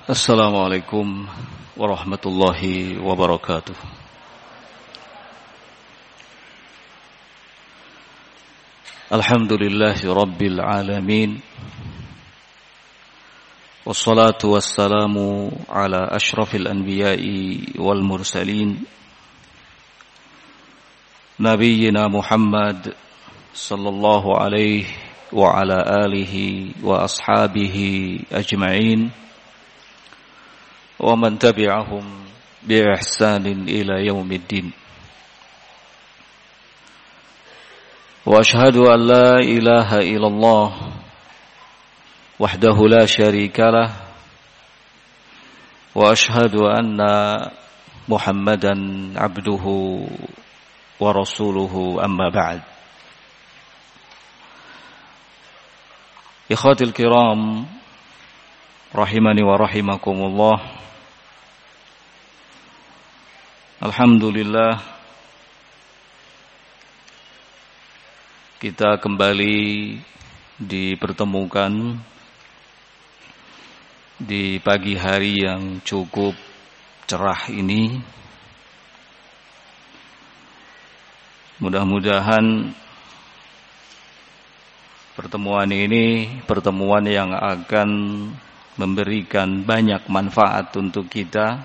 Assalamualaikum warahmatullahi wabarakatuh. Alhamdulillahi rabbil alamin. Wassalatu wassalamu ala ashrafil anbiya'i wal mursalin, Nabiyyina Muhammad sallallahu alaihi wa ala alihi wa ashabihi ajma'in, wa man tabi'ahum bi ihsanin ila yaumiddin. Wa ashhadu an la ilaha illallah wahdahu la syarika lah, wa ashhadu anna Muhammadan abduhu wa rasuluhu, amma ba'd. Ikhwatil kiram rahimani wa rahimakumullah. Alhamdulillah, kita kembali dipertemukan di pagi hari yang cukup cerah ini. Mudah-mudahan pertemuan ini pertemuan yang akan memberikan banyak manfaat untuk kita,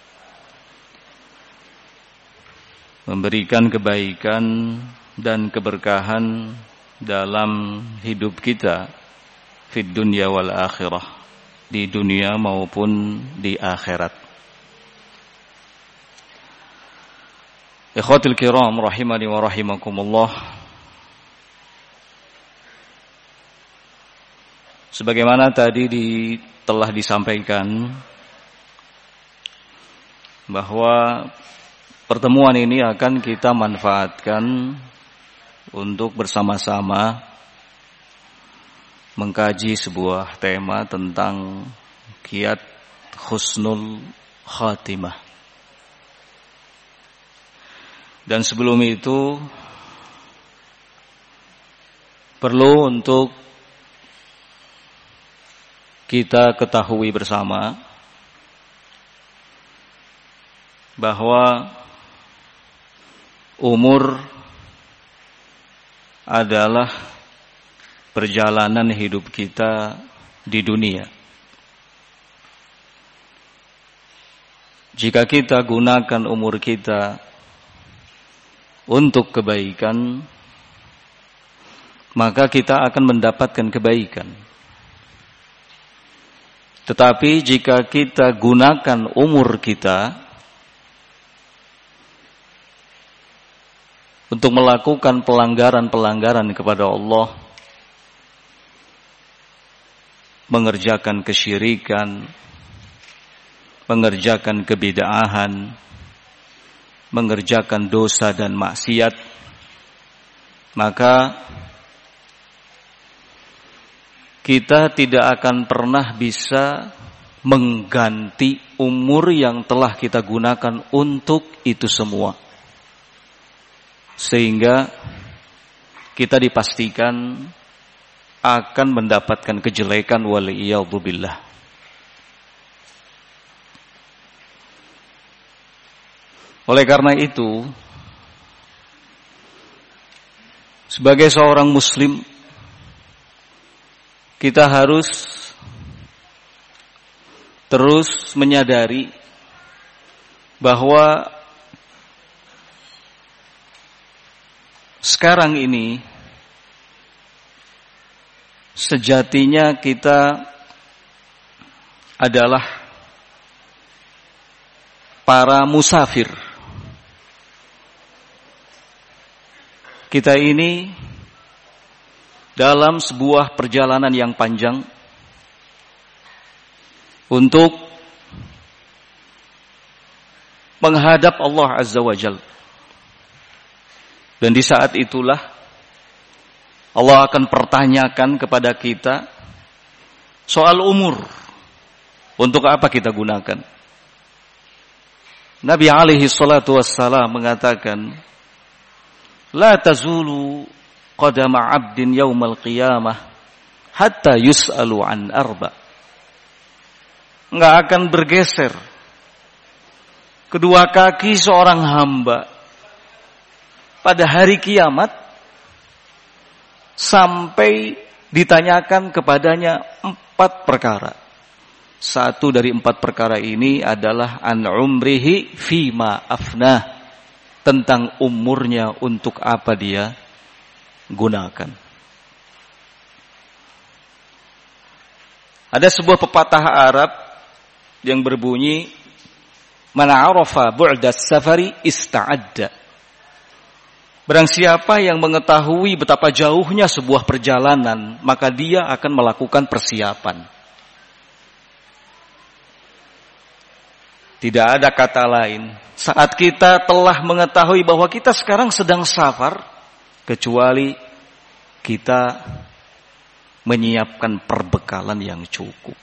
memberikan kebaikan dan keberkahan dalam hidup kita fid dunya wal akhirah, di dunia maupun di akhirat. Ikhwatul kiram rahimani wa rahimakumullah. Sebagaimana tadi telah disampaikan bahwa pertemuan ini akan kita manfaatkan untuk bersama-sama mengkaji sebuah tema tentang kiat husnul khatimah. Dan sebelum itu perlu untuk kita ketahui bersama bahwa umur adalah perjalanan hidup kita di dunia. Jika kita gunakan umur kita untuk kebaikan, maka kita akan mendapatkan kebaikan. Tetapi jika kita gunakan umur kita untuk melakukan pelanggaran-pelanggaran kepada Allah, mengerjakan kesyirikan, mengerjakan kebid'ahan, mengerjakan dosa dan maksiat, maka kita tidak akan pernah bisa mengganti umur yang telah kita gunakan untuk itu semua. Sehingga kita dipastikan akan mendapatkan kejelekan, waliyadzubillah. Oleh karena itu, sebagai seorang muslim, kita harus terus menyadari bahwa sekarang ini sejatinya kita adalah para musafir. Kita ini dalam sebuah perjalanan yang panjang untuk menghadap Allah Azza wa Jalla. Dan di saat itulah Allah akan pertanyakan kepada kita soal umur. Untuk apa kita gunakan? Nabi alaihi salatu wassalam mengatakan, la tazulu qadama 'abdin yaumal qiyamah hatta yus'alu an arba. nggak akan bergeser. Kedua kaki seorang hamba pada hari kiamat sampai ditanyakan kepadanya 4 perkara. Satu dari 4 perkara ini adalah an umrihi fima afnah, tentang umurnya untuk apa dia gunakan. Ada sebuah pepatah Arab yang berbunyi, man arafa bu'das safari ista'adda. Barang siapa yang mengetahui betapa jauhnya sebuah perjalanan, maka dia akan melakukan persiapan. Tidak ada kata lain saat kita telah mengetahui bahwa kita sekarang sedang safar, kecuali kita menyiapkan perbekalan yang cukup.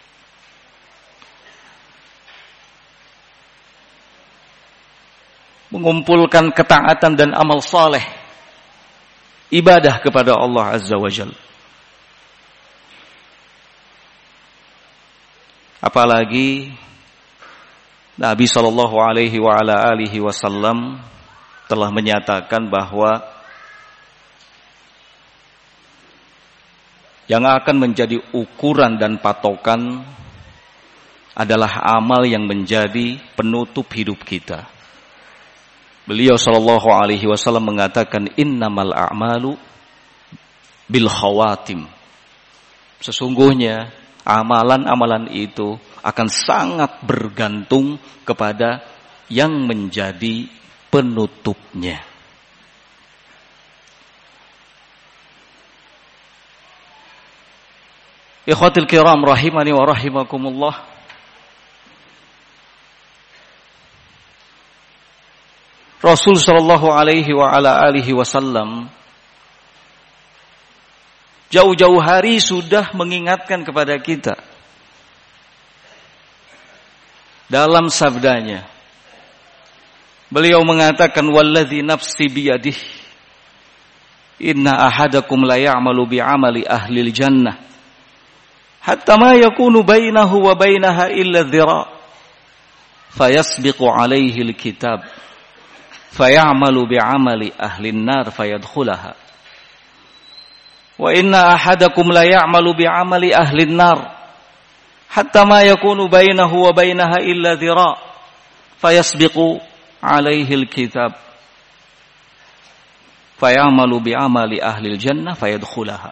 Mengumpulkan ketaatan dan amal saleh, ibadah kepada Allah Azza wa Jalla. Apalagi Nabi sallallahu alaihi wa ala alihi wasallam telah menyatakan bahwa yang akan menjadi ukuran dan patokan adalah amal yang menjadi penutup hidup kita. Beliau sallallahu alaihi wasallam mengatakan, innamal a'malu bil khawatim. Sesungguhnya amalan-amalan itu akan sangat bergantung kepada yang menjadi penutupnya. Ikhwatil kiram rahimani wa rahimakumullah. Rasul sallallahu alaihi wa ala alihi wasallam jauh-jauh hari sudah mengingatkan kepada kita dalam sabdanya. Beliau mengatakan, walladzi nafsi biyadihi inna ahadakum la ya'malu bi'amali ahlil jannah hatta ma yakunu bainahu wa bainaha illa dhira fayasbiqu alaihi alkitab fayamalu bi'amali ahlin nar fayadkhulaha wa inna ahadakum la ya'malu bi'amali ahlin nar hatta ma yakunu bainahu wa bainaha illa dhira fayasbiqu alaihi alkitab fayamalu bi'amali ahlil jannah fayadkhulaha.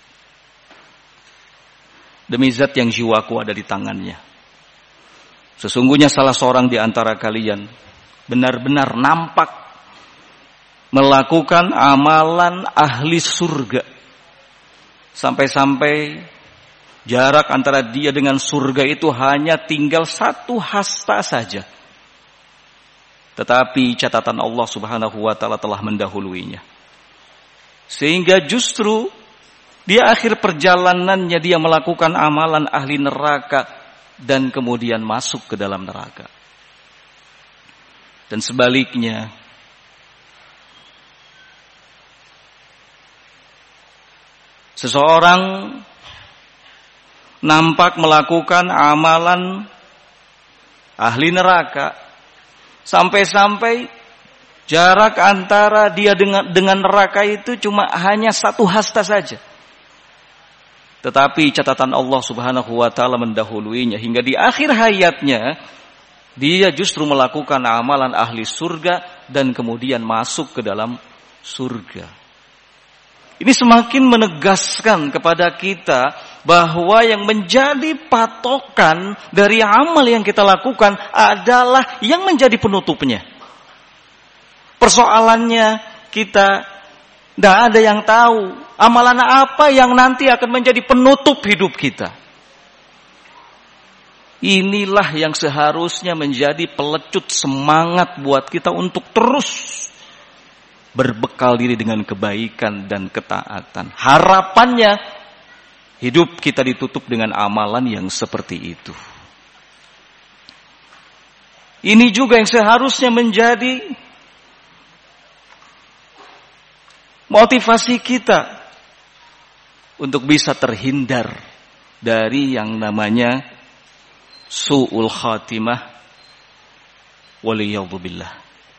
Demi zat yang jiwaku ada di tangannya, sesungguhnya salah seorang di antara kalian benar-benar nampak melakukan amalan ahli surga, sampai-sampai jarak antara dia dengan surga itu hanya tinggal 1 hasta saja. Tetapi catatan Allah Subhanahu wa taala telah mendahuluinya. Sehingga justru di akhir perjalanannya dia melakukan amalan ahli neraka dan kemudian masuk ke dalam neraka. Dan sebaliknya, seseorang nampak melakukan amalan ahli neraka sampai-sampai jarak antara dia dengan neraka itu cuma hanya 1 hasta saja. Tetapi catatan Allah Subhanahu wa taala mendahuluinya hingga di akhir hayatnya dia justru melakukan amalan ahli surga dan kemudian masuk ke dalam surga. Ini semakin menegaskan kepada kita bahwa yang menjadi patokan dari amal yang kita lakukan adalah yang menjadi penutupnya. Persoalannya kita tidak ada yang tahu amalan apa yang nanti akan menjadi penutup hidup kita. Inilah yang seharusnya menjadi pelecut semangat buat kita untuk terus berbekal diri dengan kebaikan dan ketaatan. Harapannya hidup kita ditutup dengan amalan yang seperti itu. Ini juga yang seharusnya menjadi motivasi kita untuk bisa terhindar dari yang namanya su'ul khatimah waliyadzu billah.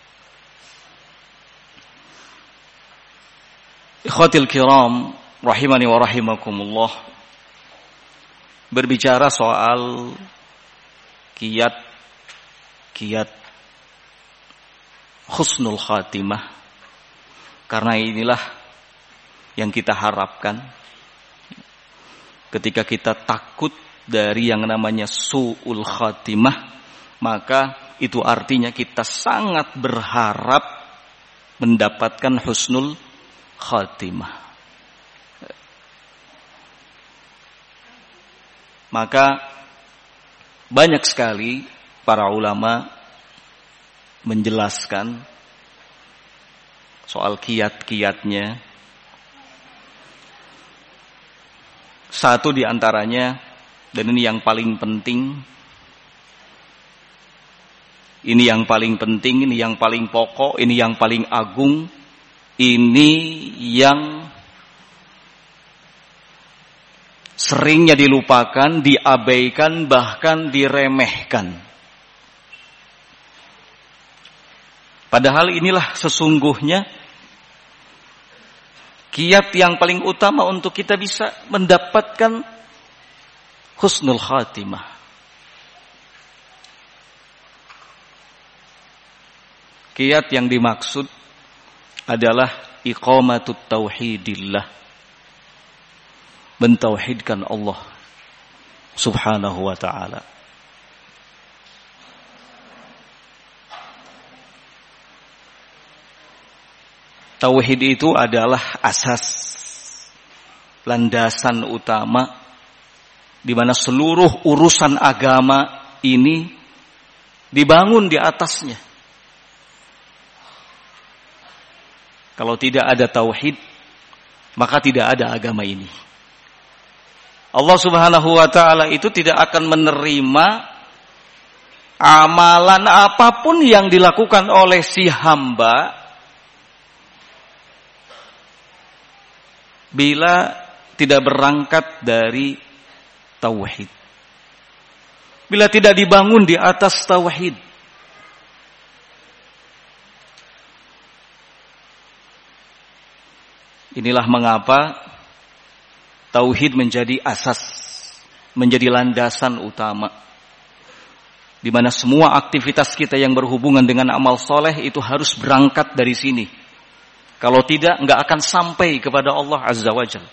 Ikhwatil kiram rahimani wa rahimakumullah, berbicara soal kiat husnul khatimah, karena inilah yang kita harapkan ketika kita takut dari yang namanya su'ul khatimah, maka itu artinya kita sangat berharap mendapatkan husnul khatimah. Maka banyak sekali para ulama menjelaskan soal kiat-kiatnya. Satu di antaranya, dan ini yang paling penting, ini yang paling penting, ini yang paling pokok, ini yang paling agung, ini yang seringnya dilupakan, diabaikan, bahkan diremehkan. Padahal inilah sesungguhnya kiat yang paling utama untuk kita bisa mendapatkan husnul khatimah. Kiat yang dimaksud adalah iqamatut tauhidillah, mentauhidkan Allah subhanahu wa ta'ala. Tauhid itu adalah asas, landasan utama di mana seluruh urusan agama ini dibangun di atasnya. Kalau tidak ada tauhid, maka tidak ada agama ini. Allah subhanahu wa ta'ala itu tidak akan menerima amalan apapun yang dilakukan oleh si hamba bila tidak berangkat dari tauhid. Bila tidak dibangun di atas tauhid. Inilah mengapa tauhid menjadi asas, menjadi landasan utama, di mana semua aktivitas kita yang berhubungan dengan amal soleh itu harus berangkat dari sini. Kalau tidak, enggak akan sampai kepada Allah Azza wa Jalla.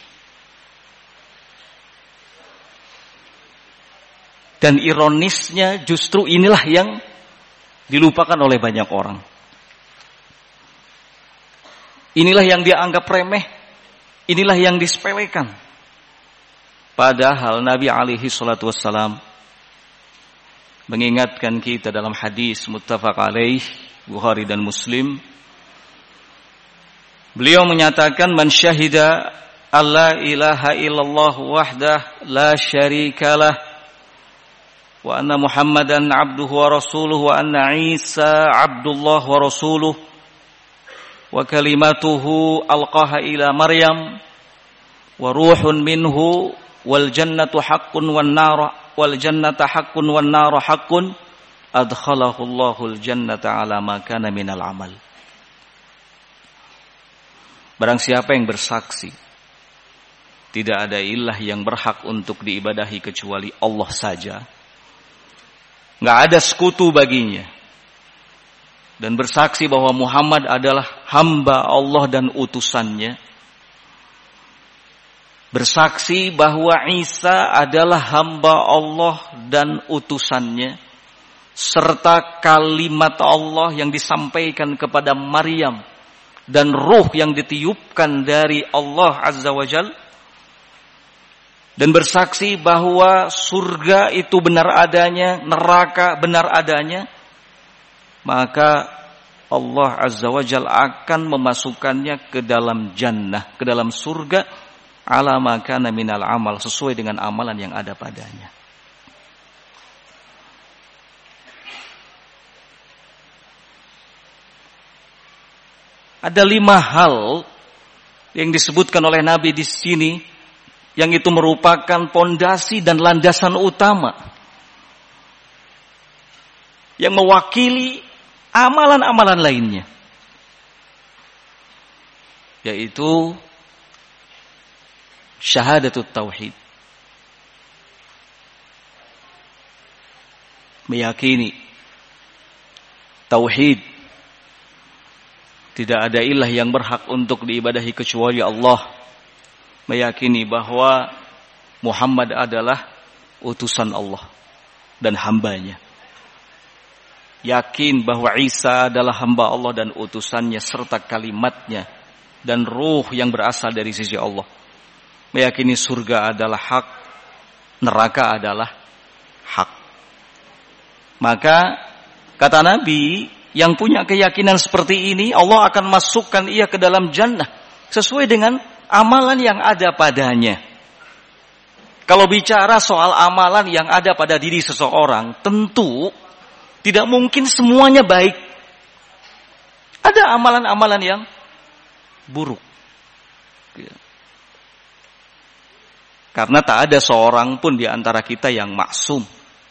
Dan ironisnya justru inilah yang dilupakan oleh banyak orang. Inilah yang dianggap remeh, inilah yang disepelekan. Padahal Nabi alaihi salatu wassalam mengingatkan kita dalam hadis muttafaq alaih Bukhari dan Muslim. Beliau menyatakan, man syahida alla ilaha illallah wahdah la syarikalah wa anna Muhammadan abduhu wa rasuluhu wa anna Isa abdullah wa rasuluhu wa kalimatuhu alqaha ila Maryam wa ruhun minhu wal jannatu haqqun wan nar wal jannata haqqun wan nar haqqun adkhalahu Allahul jannata ala ma kana minal amal. Barang siapa yang bersaksi tidak ada ilah yang berhak untuk diibadahi kecuali Allah saja, nggak ada sekutu baginya, dan bersaksi bahwa Muhammad adalah hamba Allah dan utusannya, bersaksi bahwa Isa adalah hamba Allah dan utusannya, serta kalimat Allah yang disampaikan kepada Maryam dan ruh yang ditiupkan dari Allah Azza wa Jalla, dan bersaksi bahwa surga itu benar adanya, neraka benar adanya, maka Allah Azza wa Jalla akan memasukkannya ke dalam jannah, ke dalam surga, ala ma kana minal amal, sesuai dengan amalan yang ada padanya. Ada 5 hal yang disebutkan oleh Nabi di sini, yang itu merupakan pondasi dan landasan utama yang mewakili amalan-amalan lainnya, yaitu syahadatut tauhid. Meyakini tauhid, tidak ada ilah yang berhak untuk diibadahi kecuali Allah. Meyakini bahwa Muhammad adalah utusan Allah dan hambanya. Yakin bahwa Isa adalah hamba Allah dan utusannya serta kalimatnya dan ruh yang berasal dari sisi Allah. Meyakini surga adalah hak, neraka adalah hak. Maka kata Nabi, yang punya keyakinan seperti ini, Allah akan masukkan ia ke dalam jannah sesuai dengan amalan yang ada padanya. Kalau bicara soal amalan yang ada pada diri seseorang, tentu tidak mungkin semuanya baik. Ada amalan-amalan yang buruk. Karena tak ada seorang pun di antara kita yang maksum,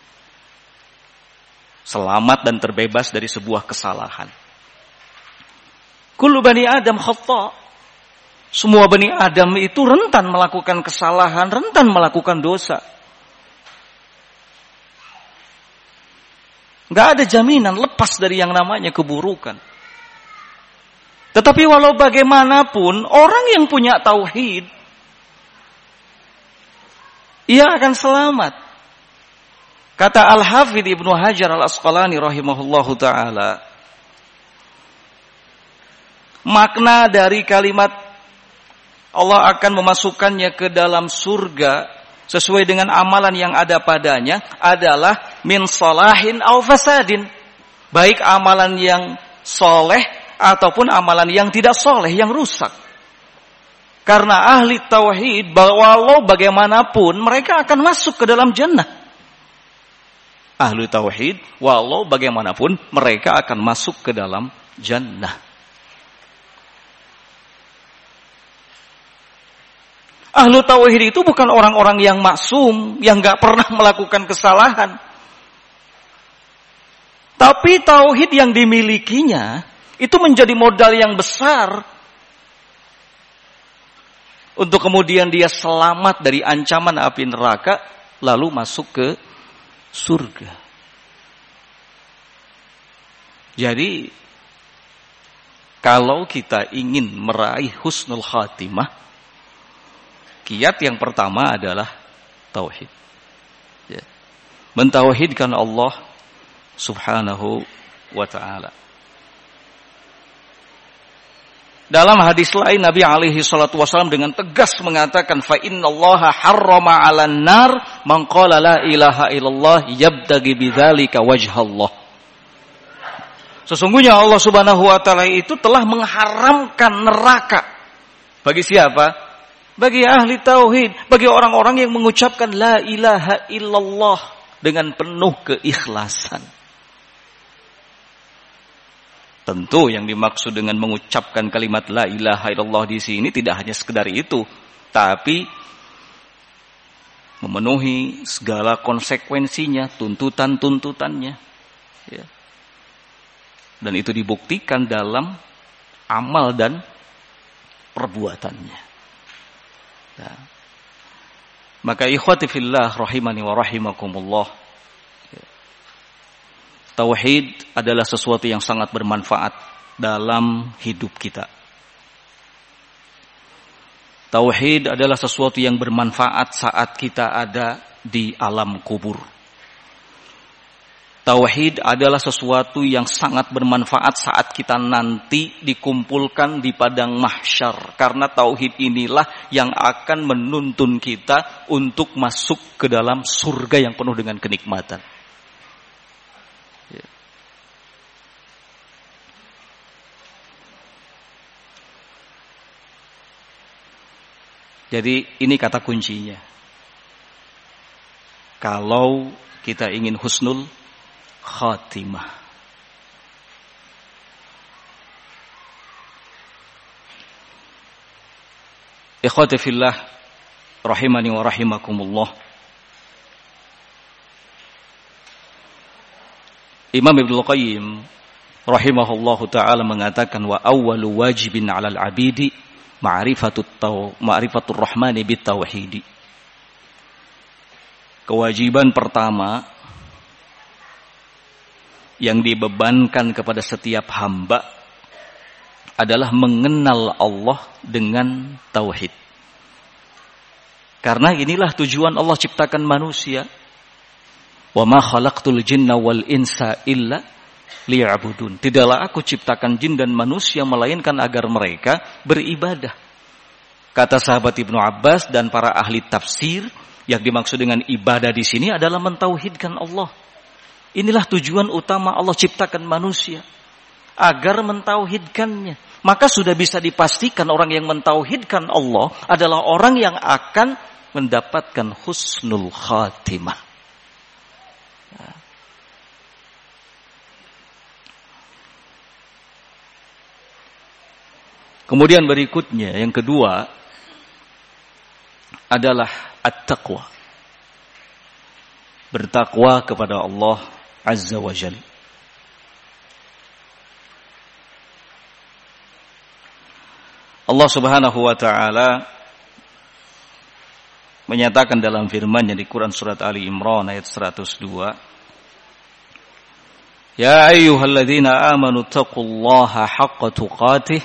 selamat dan terbebas dari sebuah kesalahan. Kullu bani Adam khata'. Semua bani Adam itu rentan melakukan kesalahan, rentan melakukan dosa. Gak ada jaminan lepas dari yang namanya keburukan. Tetapi walau bagaimanapun, orang yang punya tauhid, ia akan selamat. Kata Al-Hafidh Ibnu Hajar Al-Asqalani rahimahullahu ta'ala, makna dari kalimat Allah akan memasukkannya ke dalam surga sesuai dengan amalan yang ada padanya adalah min salahin aw fasadin. Baik amalan yang soleh ataupun amalan yang tidak soleh, yang rusak. Karena ahli tauhid, walau bagaimanapun mereka akan masuk ke dalam jannah. Ahli tauhid, walau bagaimanapun mereka akan masuk ke dalam jannah. Ahlu tauhid itu bukan orang-orang yang maksum, yang gak pernah melakukan kesalahan. Tapi tauhid yang dimilikinya itu menjadi modal yang besar untuk kemudian dia selamat dari ancaman api neraka lalu masuk ke surga. Jadi kalau kita ingin meraih husnul khatimah, kiat yang pertama adalah tauhid. Ya. Mentauhidkan Allah subhanahu wa ta'ala. Dalam hadis lain Nabi alaihi salatu wasallam dengan tegas mengatakan, fa innallaha harrama 'alan nar man qala la ilaha illallah yabtaghi bidzalika wajhallah. Sesungguhnya Allah subhanahu wa ta'ala itu telah mengharamkan neraka. Bagi siapa? Bagi ahli tauhid, bagi orang-orang yang mengucapkan la ilaha illallah dengan penuh keikhlasan. Tentu yang dimaksud dengan mengucapkan kalimat la ilaha illallah di sini tidak hanya sekedar itu, tapi memenuhi segala konsekuensinya, tuntutan-tuntutannya. Ya. Dan itu dibuktikan dalam amal dan perbuatannya. Ya. Maka ikhwati fillah rahimani wa rahimakumullah, ya. Tauhid adalah sesuatu yang sangat bermanfaat dalam hidup kita. Tauhid adalah sesuatu yang bermanfaat saat kita ada di alam kubur. Tauhid adalah sesuatu yang sangat bermanfaat saat kita nanti dikumpulkan di padang mahsyar. Karena tauhid inilah yang akan menuntun kita untuk masuk ke dalam surga yang penuh dengan kenikmatan. Ya. Jadi ini kata kuncinya. Kalau kita ingin husnul khatimah. Ikhwati fillah rahimani wa rahimakumullah. Imam Ibnu Qayyim rahimahullahu taala mengatakan wa awwalu wajibin 'alal 'abidi ma'rifatur rahmani bitauhid. Kewajiban pertama yang dibebankan kepada setiap hamba adalah mengenal Allah dengan tauhid. Karena inilah tujuan Allah ciptakan manusia. Wa ma khalaqtul jinna wal insa illa liya'budun. Tidaklah aku ciptakan jin dan manusia melainkan agar mereka beribadah. Kata sahabat Ibnu Abbas dan para ahli tafsir, yang dimaksud dengan ibadah di sini adalah mentauhidkan Allah. Inilah tujuan utama Allah ciptakan manusia, agar mentauhidkannya. Maka sudah bisa dipastikan orang yang mentauhidkan Allah adalah orang yang akan mendapatkan husnul khatimah. Kemudian berikutnya, yang kedua adalah at-taqwa. Bertakwa kepada Allah Azza wa Jalla. Allah Subhanahu wa taala menyatakan dalam firman-Nya di Quran surat Ali Imran ayat 102, Ya ayyuhalladzina amanu taqullaha haqqa tuqatih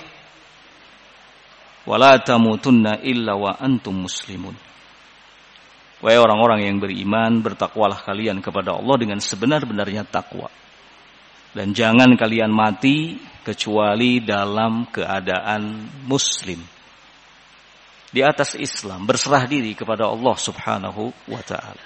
wa la tamutunna illa wa antum muslimun. Wahai orang-orang yang beriman, bertakwalah kalian kepada Allah dengan sebenar-benarnya takwa. Dan jangan kalian mati kecuali dalam keadaan muslim, di atas Islam, berserah diri kepada Allah Subhanahu wa ta'ala.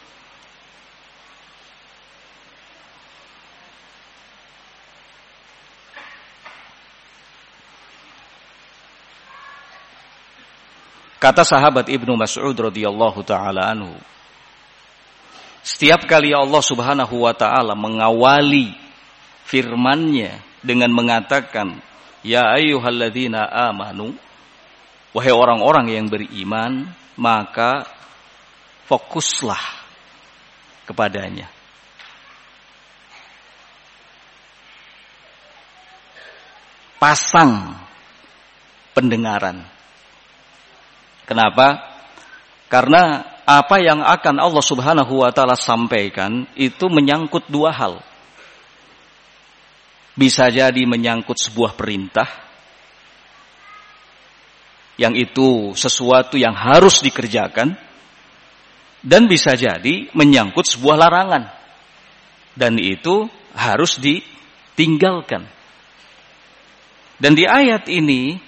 Kata sahabat Ibnu Mas'ud radhiyallahu ta'ala anhu, setiap kali Allah Subhanahu wa ta'ala mengawali firman-Nya dengan mengatakan, Ya ayyuhalladzina amanu, wahai orang-orang yang beriman, maka fokuslah kepadanya. Pasang pendengaran. Kenapa? Karena apa yang akan Allah Subhanahu wa ta'ala sampaikan itu menyangkut dua hal. Bisa jadi menyangkut sebuah perintah, yang itu sesuatu yang harus dikerjakan, dan bisa jadi menyangkut sebuah larangan, dan itu harus ditinggalkan. Dan di ayat ini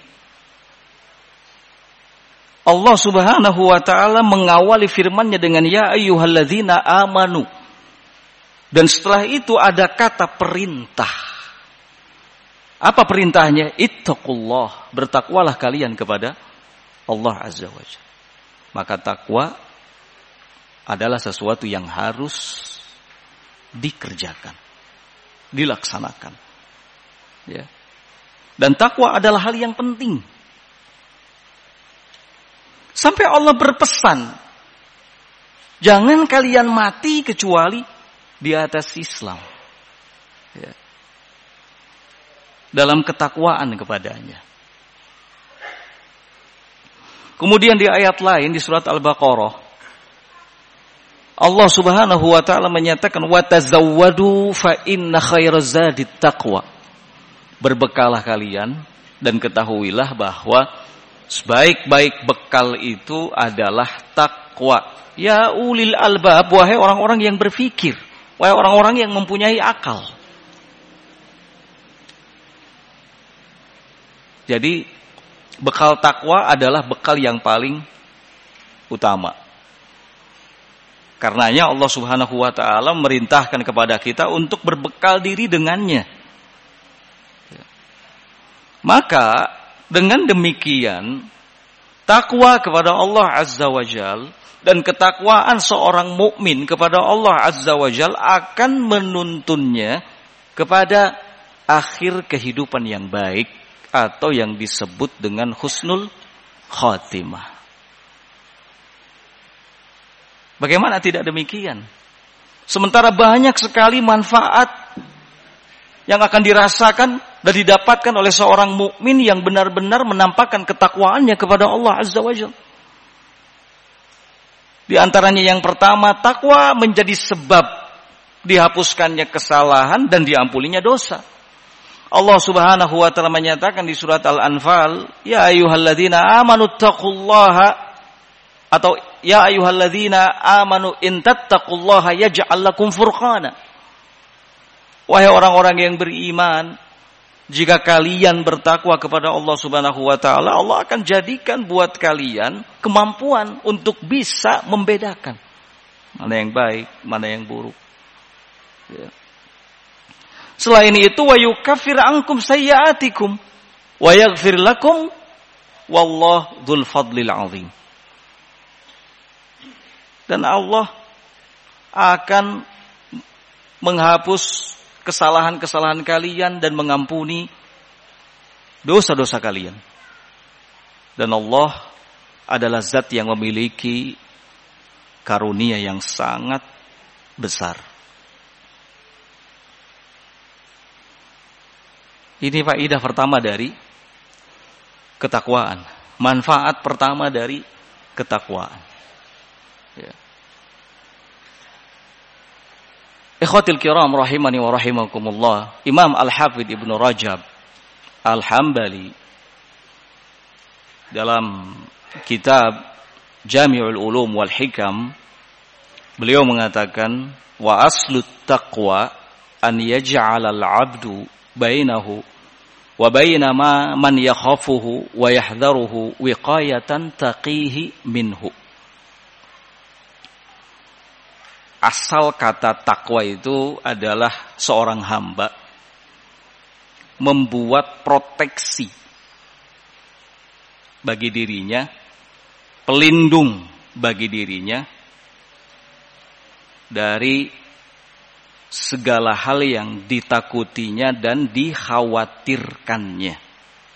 Allah Subhanahu wa ta'ala mengawali firman-Nya dengan Ya ayyuhalladzina amanu. Dan setelah itu ada kata perintah. Apa perintahnya? Ittaqullah, bertakwalah kalian kepada Allah Azza wa Jalla. Maka takwa adalah sesuatu yang harus dikerjakan, dilaksanakan. Ya. Dan takwa adalah hal yang penting. Sampai Allah berpesan, jangan kalian mati kecuali di atas Islam. Ya. Dalam ketakwaan kepadanya. Kemudian di ayat lain di surat Al-Baqarah, Allah Subhanahu wa ta'ala menyatakan, wa tazawwadu fa inna khairaz zadit taqwa. Berbekalah kalian dan ketahuilah bahwa sebaik-baik bekal itu adalah takwa. Ya ulil albab, wahai orang-orang yang berfikir, wahai orang-orang yang mempunyai akal. Jadi bekal takwa adalah bekal yang paling utama. Karenanya Allah Subhanahu wa ta'ala merintahkan kepada kita untuk berbekal diri dengannya. Maka dengan demikian, takwa kepada Allah Azza wa Jal dan ketakwaan seorang mukmin kepada Allah Azza wa Jal akan menuntunnya kepada akhir kehidupan yang baik atau yang disebut dengan husnul khatimah. Bagaimana tidak demikian? Sementara banyak sekali manfaat yang akan dirasakan dan didapatkan oleh seorang mukmin yang benar-benar menampakkan ketakwaannya kepada Allah Azza wa Jalla. Di antaranya yang pertama, takwa menjadi sebab dihapuskannya kesalahan dan diampuninya dosa. Allah Subhanahu wa taala menyatakan di surat Al-Anfal, ya ayyuhalladzina amanu taqullaha, atau ya ayyuhalladzina amanu in tattaqullaha yaj'al lakum furqana. Wahai orang-orang yang beriman, jika kalian bertakwa kepada Allah Subhanahu wa taala, Allah akan jadikan buat kalian kemampuan untuk bisa membedakan mana yang baik, mana yang buruk. Ya. Selain itu, wa yukaffir ankum sayyi'atikum wa yaghfir lakum wallahu dzul fadlil 'azim. Dan Allah akan menghapus kesalahan-kesalahan kalian dan mengampuni dosa-dosa kalian. Dan Allah adalah zat yang memiliki karunia yang sangat besar. Ini faedah pertama dari ketakwaan. Manfaat pertama dari ketakwaan. Ya. Ikhwatil kiram rahimani wa rahimakumullah. Imam Al-Hafidh Ibnu Rajab Al-Hambali dalam kitab Jami'ul Ulum wal Hikam, beliau mengatakan, wa aslut taqwa an yaj'ala al-'abdu bainahu wa baina man yakhafuhu wa yahdharuhu wiqayatan taqihi minhu. Asal kata takwa itu adalah seorang hamba membuat proteksi bagi dirinya, pelindung bagi dirinya dari segala hal yang ditakutinya dan dikhawatirkannya.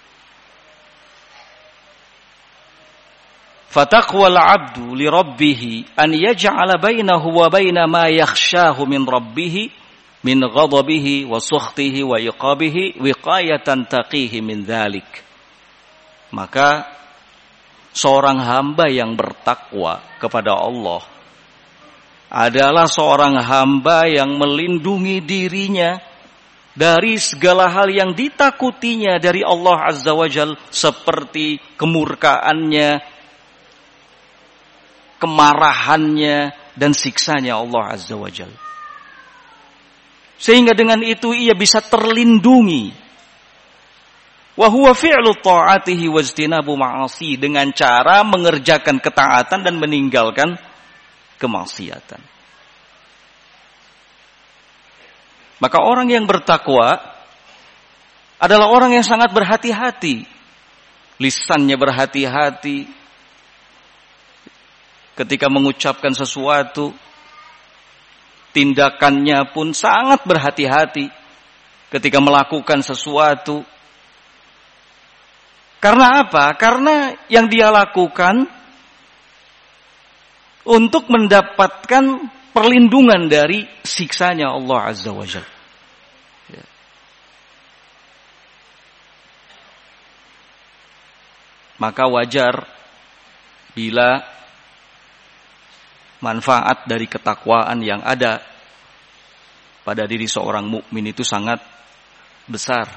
Fataqwal 'abdu li rabbih an yaj'ala bainahu wa baina ma yakhshahu min rabbih min ghadabihi wa sukhtihi wa iqabihi wiqayatan taqihi min dzalik. Maka seorang hamba yang bertakwa kepada Allah adalah seorang hamba yang melindungi dirinya dari segala hal yang ditakutinya dari Allah Azza wa Jalla, seperti kemurkaannya, kemarahannya, dan siksanya Allah Azza wa Jalla. Sehingga dengan itu ia bisa terlindungi. Wa huwa fi'lu ta'atihi wa ijtinabu ma'asi, dengan cara mengerjakan ketaatan dan meninggalkan kemaksiatan. Maka orang yang bertakwa adalah orang yang sangat berhati-hati. Lisannya berhati-hati ketika mengucapkan sesuatu, tindakannya pun sangat berhati-hati ketika melakukan sesuatu. Karena apa? Karena yang dia lakukan untuk mendapatkan perlindungan dari siksanya Allah Azza wa Jalla. Ya. Maka wajar bila manfaat dari ketakwaan yang ada pada diri seorang mukmin itu sangat besar.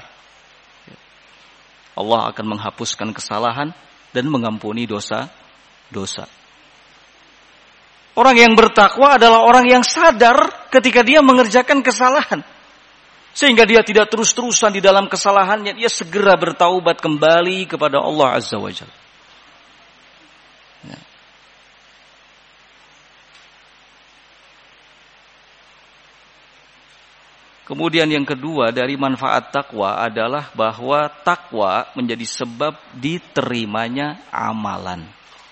Allah akan menghapuskan kesalahan dan mengampuni dosa-dosa. Orang yang bertakwa adalah orang yang sadar ketika dia mengerjakan kesalahan, sehingga dia tidak terus-terusan di dalam kesalahannya. Dia segera bertaubat kembali kepada Allah Azza wa Jalla. Kemudian yang kedua dari manfaat takwa adalah bahwa takwa menjadi sebab diterimanya amalan.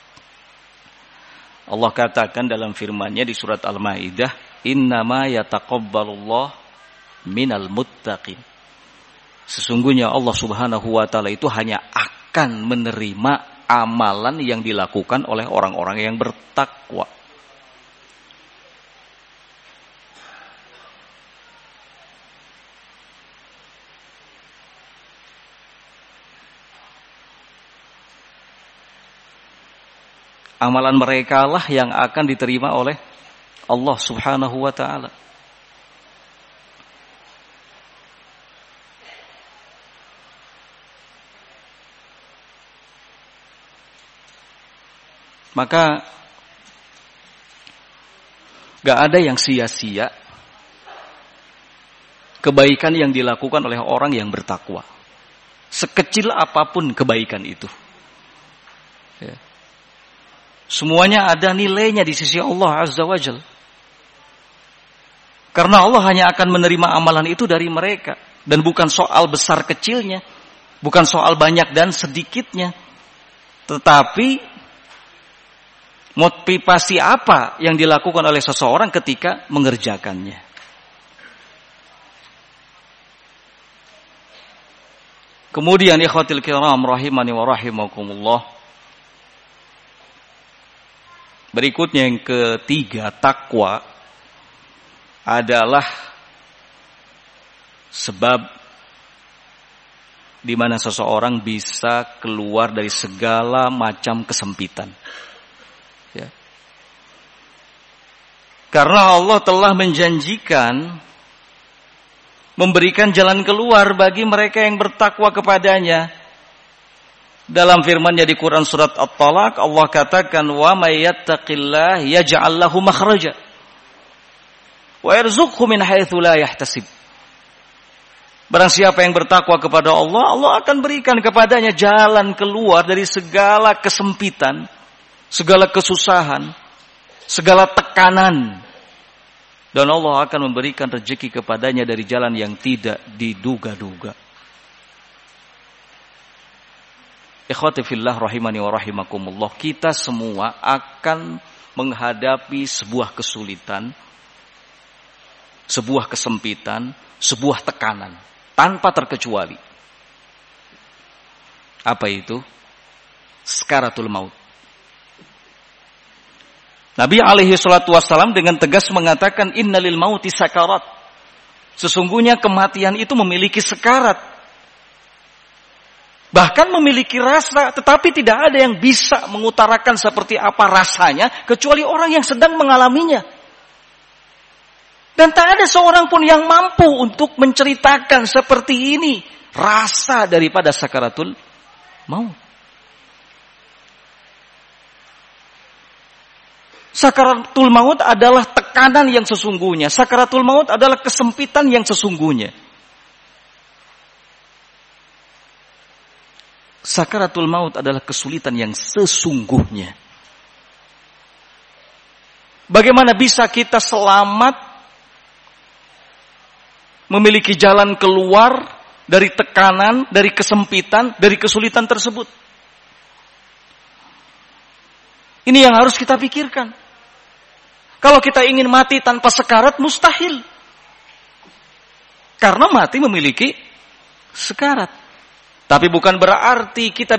Allah katakan dalam firman-Nya di surat Al-Maidah, "Innama yataqabbalullah minal muttaqin." Sesungguhnya Allah Subhanahu wa taala itu hanya akan menerima amalan yang dilakukan oleh orang-orang yang bertakwa. amalan mereka lah yang akan diterima oleh Allah Subhanahu wa taala. Maka gak ada yang sia-sia kebaikan yang dilakukan oleh orang yang bertakwa. Sekecil apapun kebaikan itu. Ya. Semuanya ada nilainya di sisi Allah Azza wa Jalla. Karena Allah hanya akan menerima amalan itu dari mereka. Dan bukan soal besar kecilnya. Bukan soal banyak dan sedikitnya. Tetapi motivasi apa yang dilakukan oleh seseorang ketika mengerjakannya. Kemudian ikhwatil kiram rahimani wa rahimakumullah. Berikutnya yang ketiga, takwa adalah sebab di mana seseorang bisa keluar dari segala macam kesempitan. Ya. Karena Allah telah menjanjikan memberikan jalan keluar bagi mereka yang bertakwa kepadanya. Dalam firman-Nya di Quran surat At-Talaq, Allah katakan, "Wa may yattaqillah yaj'al lahu makhraja wa yarzuqhu min haitsu la yahtasib." Barang siapa yang bertakwa kepada Allah, Allah akan berikan kepadanya jalan keluar dari segala kesempitan, segala kesusahan, segala tekanan. Dan Allah akan memberikan rezeki kepadanya dari jalan yang tidak diduga-duga. Ikhwati fillah rahimani wa rahimakumullah. Kita semua akan menghadapi sebuah kesulitan, sebuah kesempitan, sebuah tekanan. Tanpa terkecuali. Apa itu? Sakaratul maut. Nabi alaihi salatu wassalam dengan tegas mengatakan, innalil mauti sakarat. Sesungguhnya kematian itu memiliki sekarat. Bahkan memiliki rasa, tetapi tidak ada yang bisa mengutarakan seperti apa rasanya, kecuali orang yang sedang mengalaminya. Dan tak ada seorang pun yang mampu untuk menceritakan seperti ini rasa daripada sakaratul maut. Sakaratul maut adalah tekanan yang sesungguhnya. Sakaratul maut adalah kesempitan yang sesungguhnya. Sakaratul maut adalah kesulitan yang sesungguhnya. Bagaimana bisa kita selamat, memiliki jalan keluar dari tekanan, dari kesempitan, dari kesulitan tersebut? Ini yang harus kita pikirkan. Kalau kita ingin mati tanpa sekarat, mustahil. Karena mati memiliki sekarat. Tapi bukan berarti kita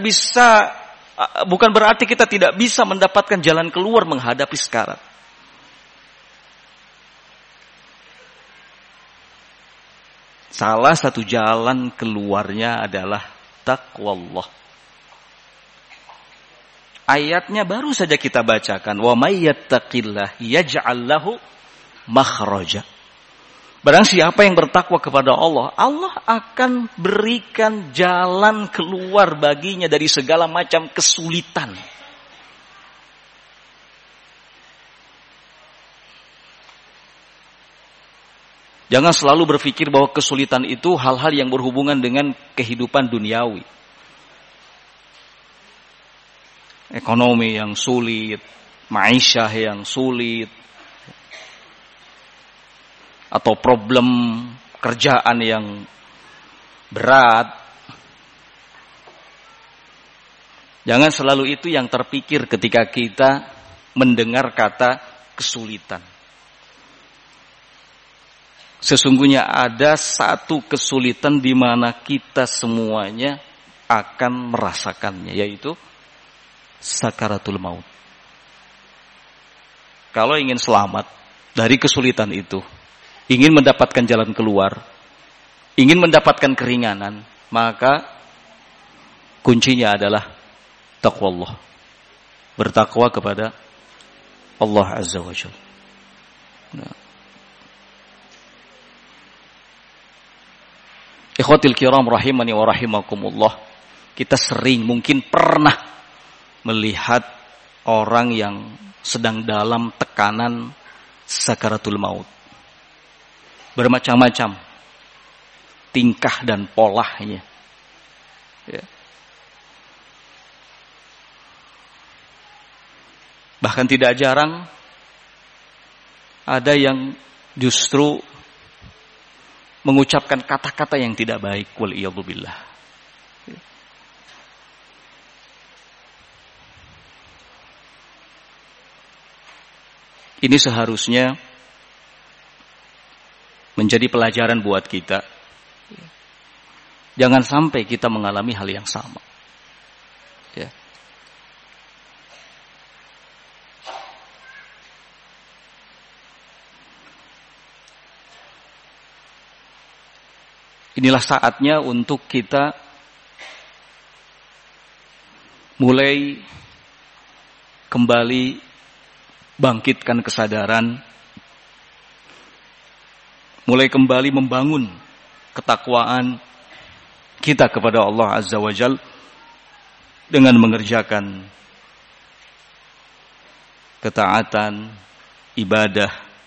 tidak bisa mendapatkan jalan keluar menghadapi sekarat. Salah satu jalan keluarnya adalah taqwallah. Ayatnya baru saja kita bacakan, wa may yattaqillah yaj'al lahu makhraja. Barang siapa yang bertakwa kepada Allah, Allah akan berikan jalan keluar baginya dari segala macam kesulitan. Jangan selalu berpikir bahwa kesulitan itu hal-hal yang berhubungan dengan kehidupan duniawi. Ekonomi yang sulit, ma'isyah yang sulit, atau problem kerjaan yang berat. Jangan selalu itu yang terpikir ketika kita mendengar kata kesulitan. Sesungguhnya ada satu kesulitan di mana kita semuanya akan merasakannya, yaitu sakaratul maut. Kalau ingin selamat dari kesulitan itu, ingin mendapatkan jalan keluar, ingin mendapatkan keringanan, maka kuncinya adalah taqwallah. bertakwa kepada Allah Azza wa Jalla. Nah. Ikhwatil kiram rahimani wa rahimakumullah. Kita sering mungkin pernah melihat orang yang sedang dalam tekanan sakaratul maut. Bermacam-macam tingkah dan polanya. Ya. Bahkan tidak jarang ada yang justru mengucapkan kata-kata yang tidak baik, waliyadzubillah. Ini seharusnya menjadi pelajaran buat kita. Jangan sampai kita mengalami hal yang sama. Ya. Inilah saatnya untuk kita mulai kembali bangkitkan kesadaran, mulai kembali membangun ketakwaan kita kepada Allah Azza wa Jalla dengan mengerjakan ketaatan, ibadah,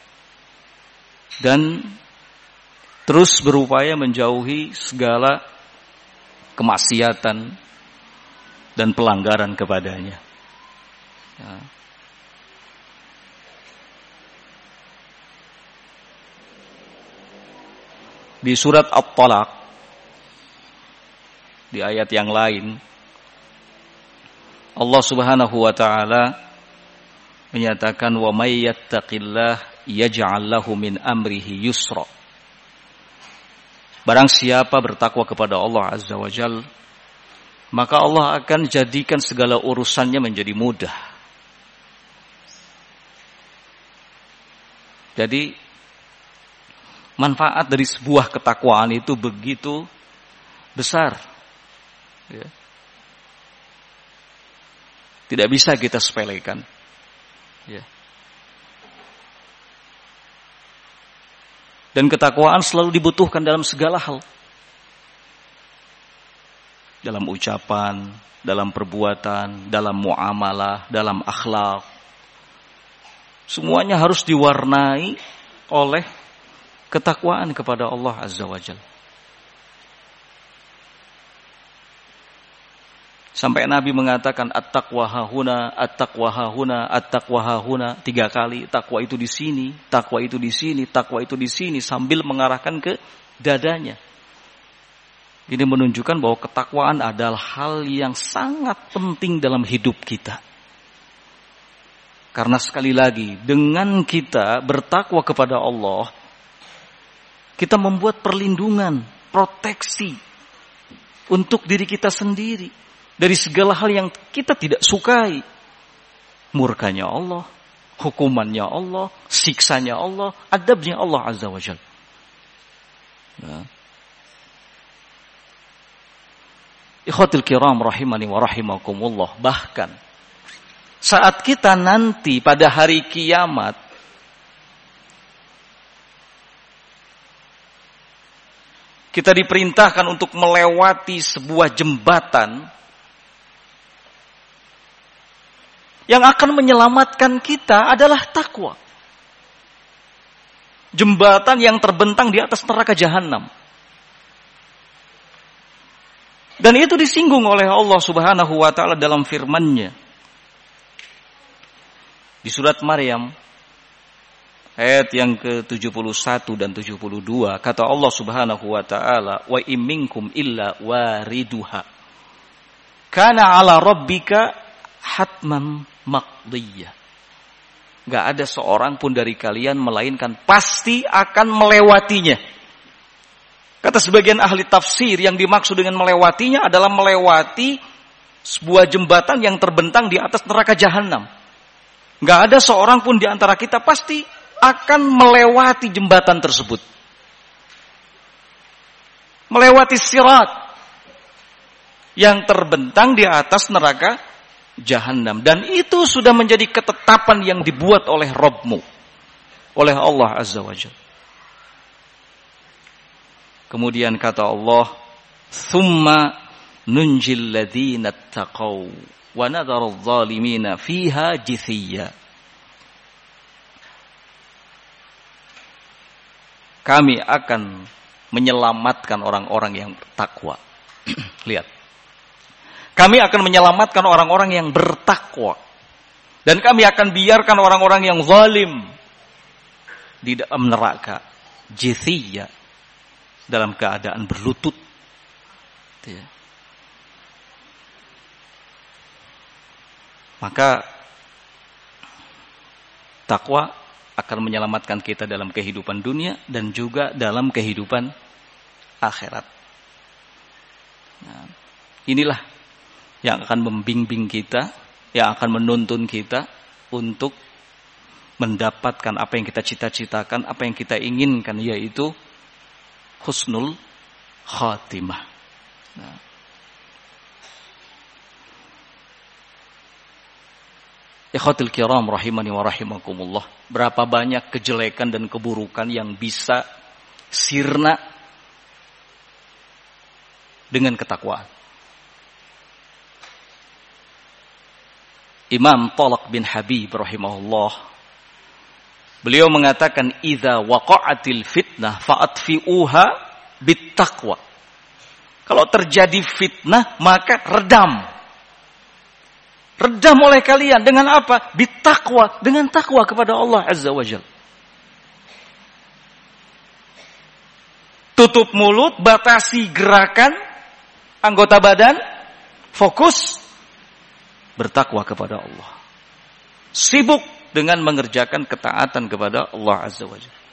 dan terus berupaya menjauhi segala kemaksiatan dan pelanggaran kepadanya. Ya. Di surat At-Talaq, di ayat yang lain, Allah Subhanahu wa taala menyatakan, "Wa may yattaqillah yaj'al lahu min amrihi yusra." Barang siapa bertakwa kepada Allah Azza wa Jalla, maka Allah akan jadikan segala urusannya menjadi mudah. Jadi manfaat dari sebuah ketakwaan itu begitu besar. Ya. Tidak bisa kita sepelekan. Ya. Dan ketakwaan selalu dibutuhkan dalam segala hal. Dalam ucapan, dalam perbuatan, dalam muamalah, dalam akhlak. Semuanya harus diwarnai oleh ketakwaan kepada Allah Azza wa Jalla. Sampai Nabi mengatakan at-taqwa hahuna, at-taqwa hahuna, at-taqwa hahuna 3 kali. Takwa itu di sini, takwa itu di sini, takwa itu di sini, sambil mengarahkan ke dadanya. Ini menunjukkan bahwa ketakwaan adalah hal yang sangat penting dalam hidup kita. Karena sekali lagi, dengan kita bertakwa kepada Allah, kita membuat perlindungan, proteksi untuk diri kita sendiri dari segala hal yang kita tidak sukai. Murkanya Allah, hukumannya Allah, siksanya Allah, adabnya Allah Azza wa Jalla. Nah. Ikhwatil kiram rahimani wa rahimakumullah. Bahkan saat kita nanti pada hari kiamat kita diperintahkan untuk melewati sebuah jembatan yang akan menyelamatkan kita adalah takwa. Jembatan yang terbentang di atas neraka jahanam. Dan itu disinggung oleh Allah Subhanahu wa taala dalam firman-Nya. Di surat Maryam ayat yang ke-71 dan 72, kata Allah Subhanahu wa taala, "Wa in minkum illa wariduha. Kana 'ala rabbika hatman maqdiyah." Enggak ada seorang pun dari kalian melainkan pasti akan melewatinya. Kata sebagian ahli tafsir, yang dimaksud dengan melewatinya adalah melewati sebuah jembatan yang terbentang di atas neraka jahanam. Enggak ada seorang pun di antara kita pasti akan melewati jembatan tersebut. Melewati sirat yang terbentang di atas neraka Jahannam. Dan itu sudah menjadi ketetapan yang dibuat oleh Rabbmu, oleh Allah Azza wa Jalla. Kemudian kata Allah, "Tsumma nunjil ladzina taqaw wa nadharu adh-dhalimina fiha jithiyya." Kami akan menyelamatkan orang-orang yang bertakwa. Lihat. Kami akan menyelamatkan orang-orang yang bertakwa. Dan kami akan biarkan orang-orang yang zalim di dalam neraka. Jithiyya. Dalam keadaan berlutut. Maka takwa akan menyelamatkan kita dalam kehidupan dunia dan juga dalam kehidupan akhirat. Nah, inilah yang akan membimbing kita, yang akan menuntun kita untuk mendapatkan apa yang kita cita-citakan, apa yang kita inginkan, yaitu husnul khatimah. Nah. Ikhwatul kiram rahimani wa rahimakumullah. Berapa banyak kejelekan dan keburukan yang bisa sirna dengan ketakwaan. Imam Talaq bin Habib rahimahullah, beliau mengatakan, "Idza waqa'atil fitnah fa'atfi'uha bittaqwa." Kalau terjadi fitnah, maka redam. Redam oleh kalian dengan apa? Bittaqwa, dengan takwa kepada Allah Azza wa Jalla. Tutup mulut, batasi gerakan anggota badan, fokus bertakwa kepada Allah. Sibuk dengan mengerjakan ketaatan kepada Allah Azza wa Jalla.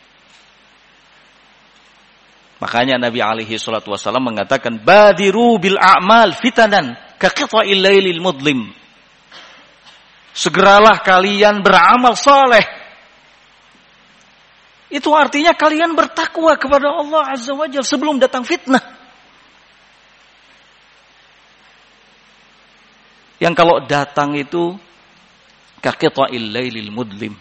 Makanya Nabi alaihi salatu wasallam mengatakan, "Badiru bil a'mal fitanan ka qita'il lailil mudlim." Segeralah kalian beramal saleh. Itu artinya kalian bertakwa kepada Allah Azza wa Jalla sebelum datang fitnah. Yang kalau datang itu ka qita'il lailil mudlim,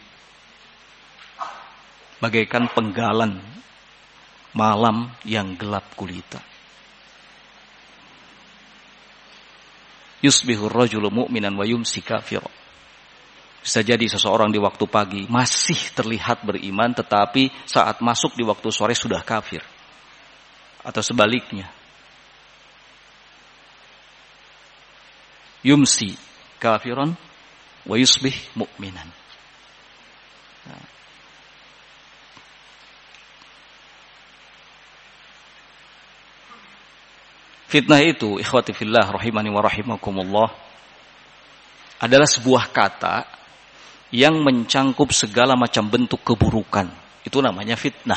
bagaikan penggalan malam yang gelap gulita. Yusbihur rajulu mu'minan wa yumsi kafira. Bisa jadi seseorang di waktu pagi masih terlihat beriman, tetapi saat masuk di waktu sore sudah kafir. Atau sebaliknya. Yumsi kafiran wa yusbih mu'minan. Fitnah itu, ikhwati fillah rahimani wa rahimakumullah, adalah sebuah kata yang mencangkup segala macam bentuk keburukan. Itu namanya fitnah.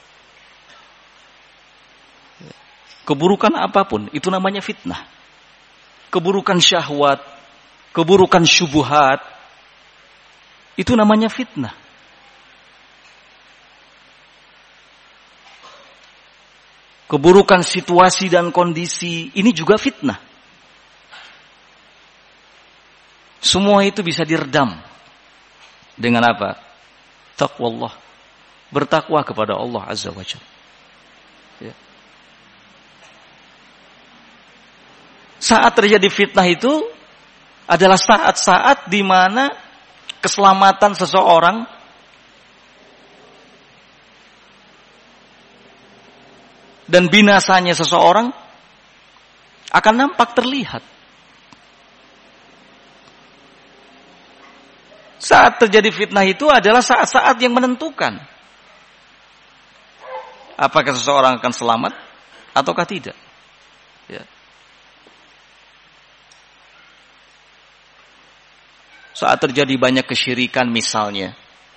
Keburukan apapun, itu namanya fitnah. Keburukan syahwat, keburukan syubhat, itu namanya fitnah. Keburukan situasi dan kondisi, ini juga fitnah. Semua itu bisa diredam dengan apa? Taqwallah. Bertakwa kepada Allah Azza wa Jalla. Ya. Saat terjadi fitnah itu adalah saat-saat di mana keselamatan seseorang dan binasanya seseorang akan nampak terlihat. Saat terjadi fitnah itu adalah saat-saat yang menentukan. Apakah seseorang akan selamat ataukah tidak. Ya. Saat terjadi banyak kesyirikan misalnya.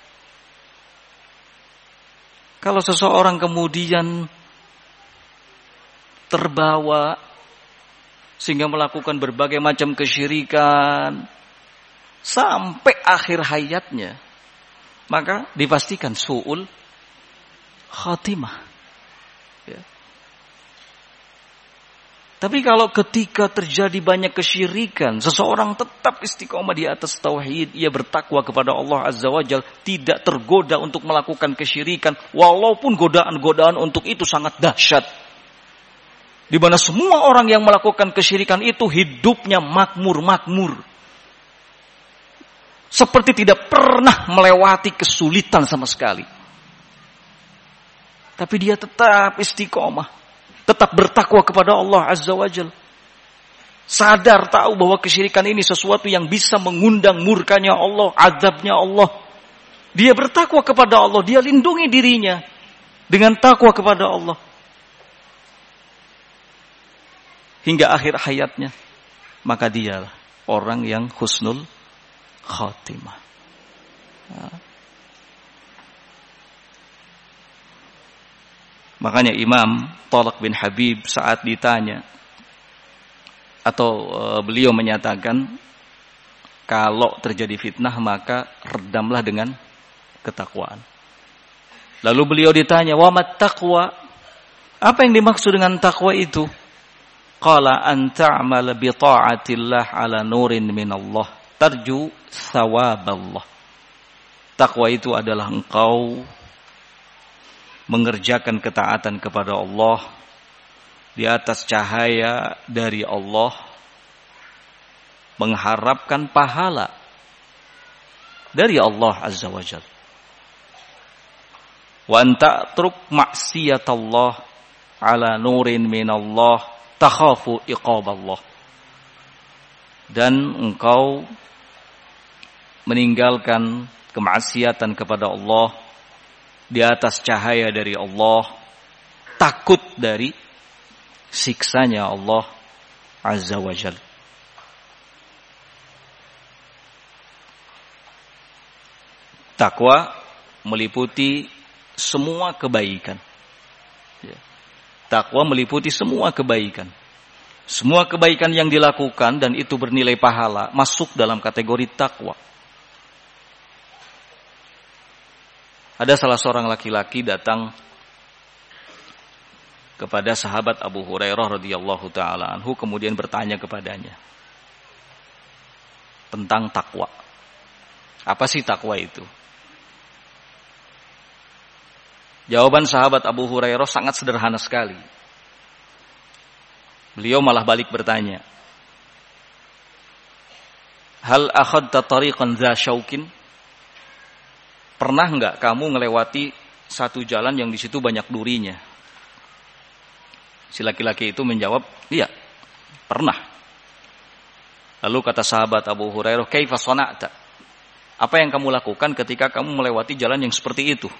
Kalau seseorang kemudian terbawa sehingga melakukan berbagai macam kesyirikan sampai akhir hayatnya, maka dipastikan su'ul khatimah. Ya. Tapi kalau ketika terjadi banyak kesyirikan, seseorang tetap istiqomah di atas tauhid, ia bertakwa kepada Allah Azza wa Jalla, tidak tergoda untuk melakukan kesyirikan, walaupun godaan-godaan untuk itu sangat dahsyat. Di mana semua orang yang melakukan kesyirikan itu hidupnya makmur-makmur. Seperti tidak pernah melewati kesulitan sama sekali. Tapi dia tetap istiqomah. Tetap bertakwa kepada Allah Azza wa Jalla. Sadar tahu bahwa kesyirikan ini sesuatu yang bisa mengundang murkanya Allah, azabnya Allah. Dia bertakwa kepada Allah, dia lindungi dirinya dengan takwa kepada Allah. Hingga akhir hayatnya. Maka dialah orang yang husnul khatimah. Makanya Imam Thalaq bin Habib saat ditanya atau beliau menyatakan kalau terjadi fitnah maka redamlah dengan ketakwaan. Lalu beliau ditanya, "Wa mat taqwa?" Apa yang dimaksud dengan takwa itu? Qala an ta'mal bi ta'atillah ala nurin minallah tarju thawaballah. Takwa itu adalah engkau mengerjakan ketaatan kepada Allah di atas cahaya dari Allah, mengharapkan pahala dari Allah Azza wa Jalla. Wa anta truk maksiatallah ala nurin minallah takhafu iqaballah. Dan engkau meninggalkan kemaksiatan kepada Allah di atas cahaya dari Allah, takut dari siksanya Allah Azza wa Jalla. Takwa meliputi semua kebaikan. Takwa meliputi semua kebaikan. Semua kebaikan yang dilakukan dan itu bernilai pahala masuk dalam kategori takwa. Ada salah seorang laki-laki datang kepada sahabat Abu Hurairah radhiyallahu taala anhu, kemudian bertanya kepadanya tentang takwa. Apa sih takwa itu? Jawaban sahabat Abu Hurairah sangat sederhana sekali. Beliau malah balik bertanya, "Hal akhadta tariqan dza syaukin?" Pernah enggak kamu ngelewati satu jalan yang di situ banyak durinya? Si laki-laki itu menjawab, "Iya, pernah." Lalu kata sahabat Abu Hurairah, "Kaifa sana'ta?" Apa yang kamu lakukan ketika kamu melewati jalan yang seperti itu?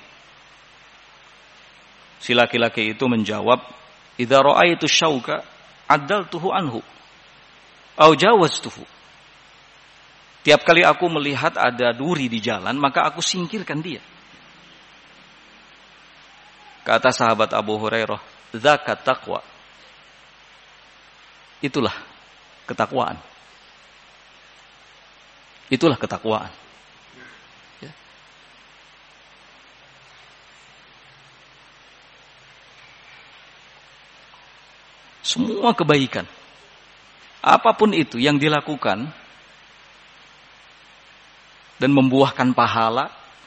Si laki-laki itu menjawab, "Idza ra'aitu syauka addaltuhu anhu au jawaztuhu." Tiap kali aku melihat ada duri di jalan, maka aku singkirkan dia. Kata sahabat Abu Hurairah, "Dzaka taqwa." Itulah ketakwaan. Itulah ketakwaan. Ya. Semua kebaikan, apapun itu yang dilakukan dan membuahkan pahala,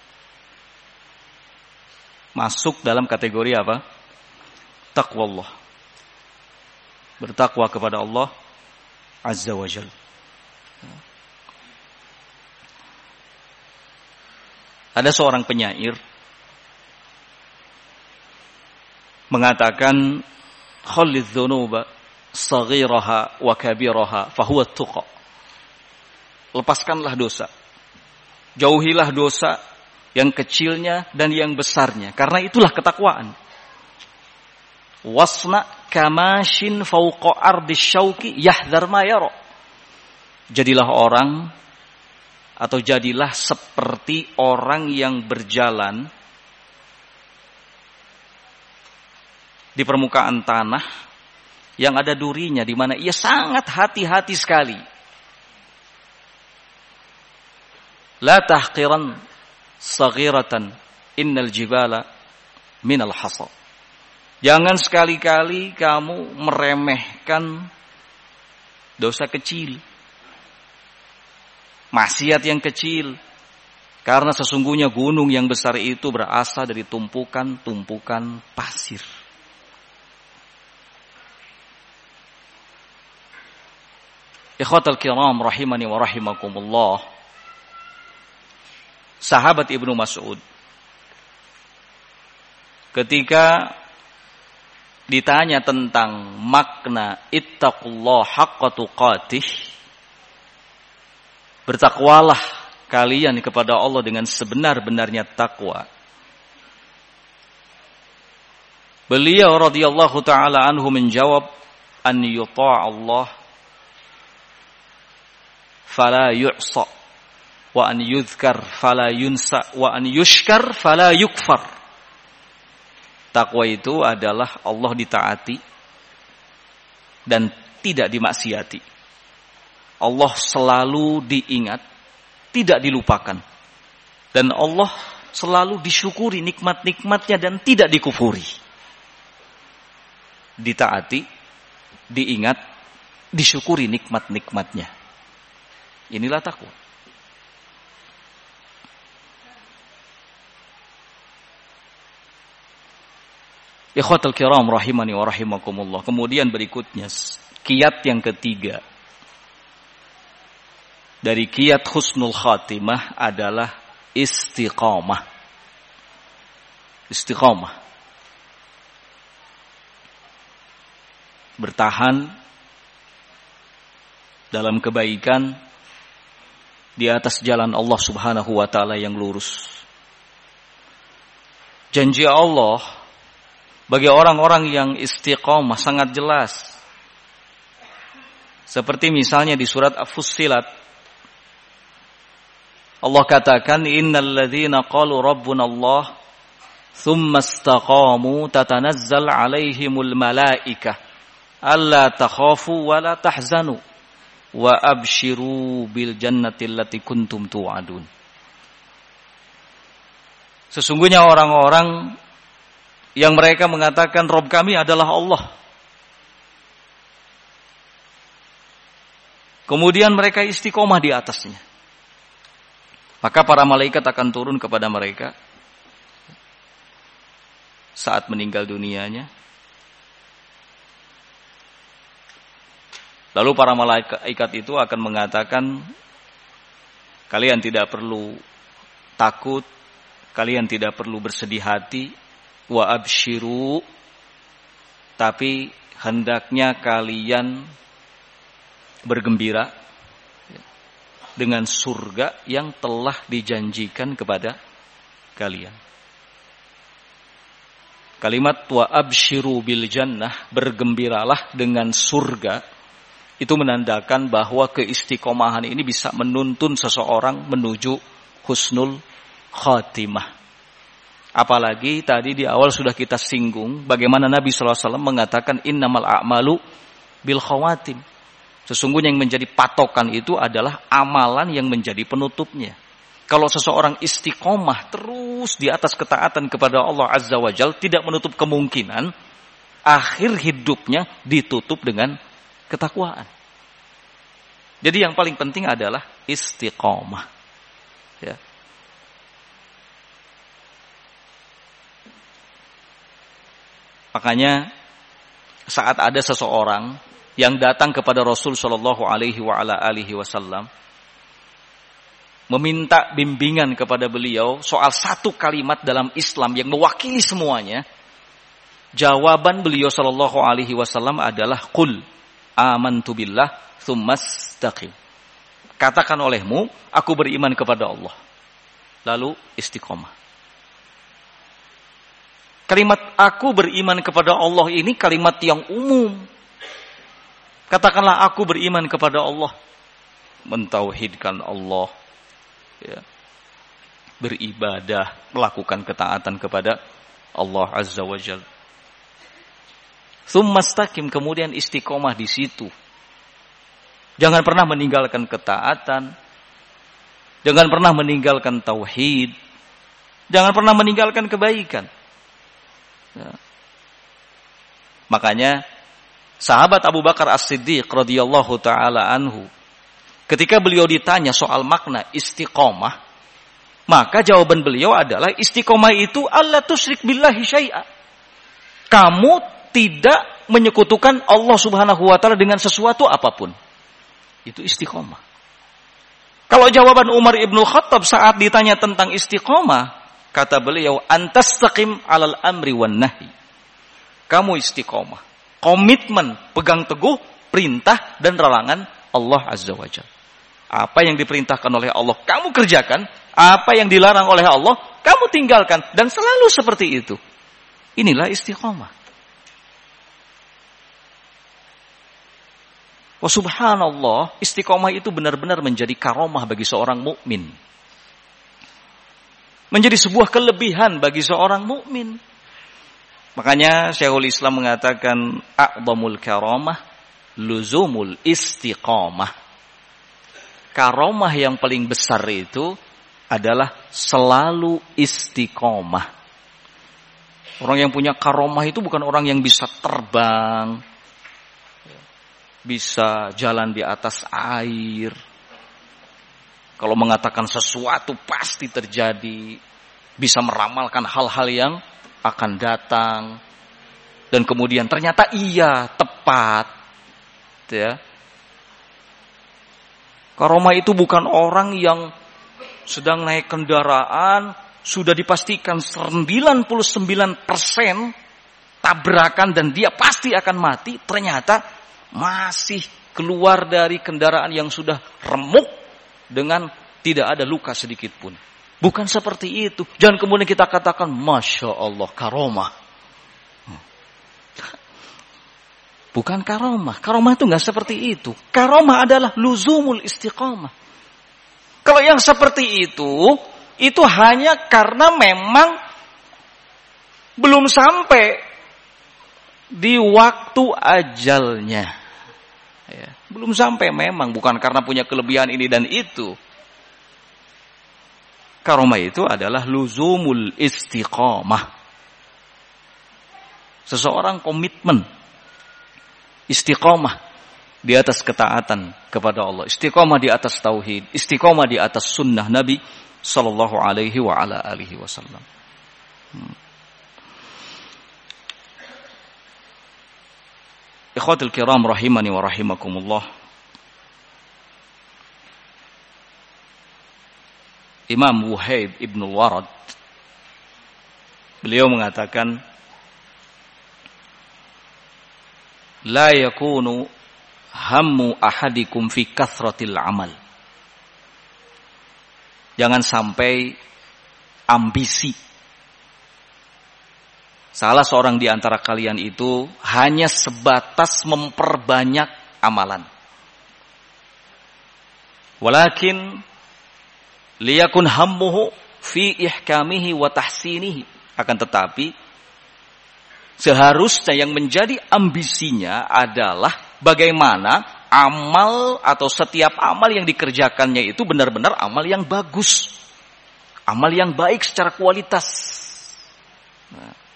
masuk dalam kategori apa? Taqwallah. Bertakwa kepada Allah Azza wa Jalla. Ada seorang penyair mengatakan, "Khallidz dzunuba saghiraha wa kabiraha fahuwa tuqa." Lepaskanlah dosa. Jauhilah dosa yang kecilnya dan yang besarnya, karena itulah ketakwaan. Wasna kamashin fauqa ardis syauki yahdhar ma yara. Jadilah orang atau jadilah seperti orang yang berjalan di permukaan tanah yang ada durinya, di mana ia sangat hati-hati sekali. La tahqiran saghiratan innal jibala minal hasa. Jangan sekali-kali kamu meremehkan dosa kecil, maksiat yang kecil. Karena sesungguhnya gunung yang besar itu berasal dari tumpukan-tumpukan pasir. Ikhwatal kiram rahimani wa rahimakumullah. Sahabat Ibnu Mas'ud ketika ditanya tentang makna ittaqullah haqqa tuqatih, bertakwalah kalian kepada Allah dengan sebenar-benarnya takwa. Beliau radhiyallahu taala anhu menjawab, an yuta'allah fala yu'sa wa an yuzkar fala yunsa wa an yushkar fala yukfar. Takwa itu adalah Allah ditaati dan tidak dimaksiati. Allah selalu diingat, tidak dilupakan. Dan Allah selalu disyukuri nikmat-nikmatnya dan tidak dikufuri. Ditaati, diingat, disyukuri nikmat-nikmatnya. Inilah takwa. Ikhwatal kiram rahimani wa rahimakumullah. Kemudian berikutnya kiat yang ketiga dari kiat husnul khatimah adalah istiqamah. Istiqamah. Bertahan dalam kebaikan di atas jalan Allah Subhanahu wa taala yang lurus. Janji Allah bagi orang-orang yang istiqamah sangat jelas. Seperti misalnya di surat Fussilat, Allah katakan, innal ladzina qalu rabbuna Allah thumma istaqamu tatanazzal alaihimul malaikah alla takhafu wa la tahzanu wa abshiru bil jannati allati kuntum tu'adun. Sesungguhnya orang-orang yang mereka mengatakan Rabb kami adalah Allah, kemudian mereka istiqomah di atasnya, maka para malaikat akan turun kepada mereka saat meninggal dunianya. Lalu para malaikat itu akan mengatakan, kalian tidak perlu takut, kalian tidak perlu bersedih hati, wa abshiru, tapi hendaknya kalian bergembira dengan surga yang telah dijanjikan kepada kalian. Kalimat wa abshiru bil jannah, bergembiralah dengan surga, itu menandakan bahwa keistiqomahan ini bisa menuntun seseorang menuju husnul khatimah. Apalagi tadi di awal sudah kita singgung bagaimana Nabi SAW mengatakan innamal a'malu bil khawatim. Sesungguhnya yang menjadi patokan itu adalah amalan yang menjadi penutupnya. Kalau seseorang istiqomah terus di atas ketaatan kepada Allah Azza wa Jalla, tidak menutup kemungkinan akhir hidupnya ditutup dengan ketakwaan. Jadi yang paling penting adalah istiqomah. Ya. Makanya saat ada seseorang yang datang kepada Rasul Shallallahu Alaihi Wasallam meminta bimbingan kepada beliau soal satu kalimat dalam Islam yang mewakili semuanya, jawaban beliau Shallallahu Alaihi Wasallam adalah qul amantu billah tsumastaqim. Katakan olehmu, aku beriman kepada Allah, lalu istiqomah. Kalimat aku beriman kepada Allah ini kalimat yang umum. Katakanlah aku beriman kepada Allah, mentauhidkan Allah, ya, beribadah, melakukan ketaatan kepada Allah Azza wa Jalla. Tsumastaqim, kemudian istiqomah di situ. Jangan pernah meninggalkan ketaatan, jangan pernah meninggalkan tauhid, jangan pernah meninggalkan kebaikan. Ya. Makanya sahabat Abu Bakar As-Siddiq radhiyallahu taala anhu, ketika beliau ditanya soal makna istiqomah, maka jawaban beliau adalah istiqomah itu alla tusyrik billahi syai'a. Kamu tidak menyekutukan Allah Subhanahu wa taala dengan sesuatu apapun. Itu istiqomah. Kalau jawaban Umar ibn Khattab saat ditanya tentang istiqomah, kata beliau, antastaqim alal amri wan nahi. Kamu istiqomah, komitmen, pegang teguh perintah dan larangan Allah Azza wa Jalla. Apa yang diperintahkan oleh Allah kamu kerjakan, apa yang dilarang oleh Allah kamu tinggalkan, dan selalu seperti itu. Inilah istiqomah. Wah, subhanallah, istiqomah itu benar-benar menjadi karomah bagi seorang mukmin. Menjadi sebuah kelebihan bagi seorang mukmin. Makanya Syekhul Islam mengatakan a'dhamul karamah luzumul istiqomah. Karomah yang paling besar itu adalah selalu istiqomah. Orang yang punya karomah itu bukan orang yang bisa terbang, bisa jalan di atas air. Kalau mengatakan sesuatu pasti terjadi, bisa meramalkan hal-hal yang akan datang, dan kemudian ternyata iya tepat. Ya. Karomah itu bukan orang yang sedang naik kendaraan, sudah dipastikan 99% tabrakan dan dia pasti akan mati, ternyata masih keluar dari kendaraan yang sudah remuk dengan tidak ada luka sedikit pun. Bukan seperti itu. Jangan kemudian kita katakan, Masya Allah, karomah. Bukan karomah. Karomah itu nggak seperti itu. Karomah adalah luzumul istiqamah. Kalau yang seperti itu hanya karena memang belum sampai di waktu ajalnya. Ya, belum sampai memang, bukan karena punya kelebihan ini dan itu. Karomah itu adalah luzumul istiqamah. Seseorang komitmen istiqamah di atas ketaatan kepada Allah, istiqamah di atas tauhid, istiqamah di atas sunnah Nabi sallallahu alaihi wa ala alihi wasallam. Ikhwatul kiram rahimani wa rahimakumullah. Imam Wuhaib ibn Warad, beliau mengatakan, la yakunu hammu ahadikum fi kathratil amal. Jangan sampai ambisi salah seorang di antara kalian itu hanya sebatas memperbanyak amalan. Walakin liyakun hammuhu fi ihkamihi wa tahsinihi. Akan tetapi seharusnya yang menjadi ambisinya adalah bagaimana amal atau setiap amal yang dikerjakannya itu benar-benar amal yang bagus, amal yang baik secara kualitas. Nah.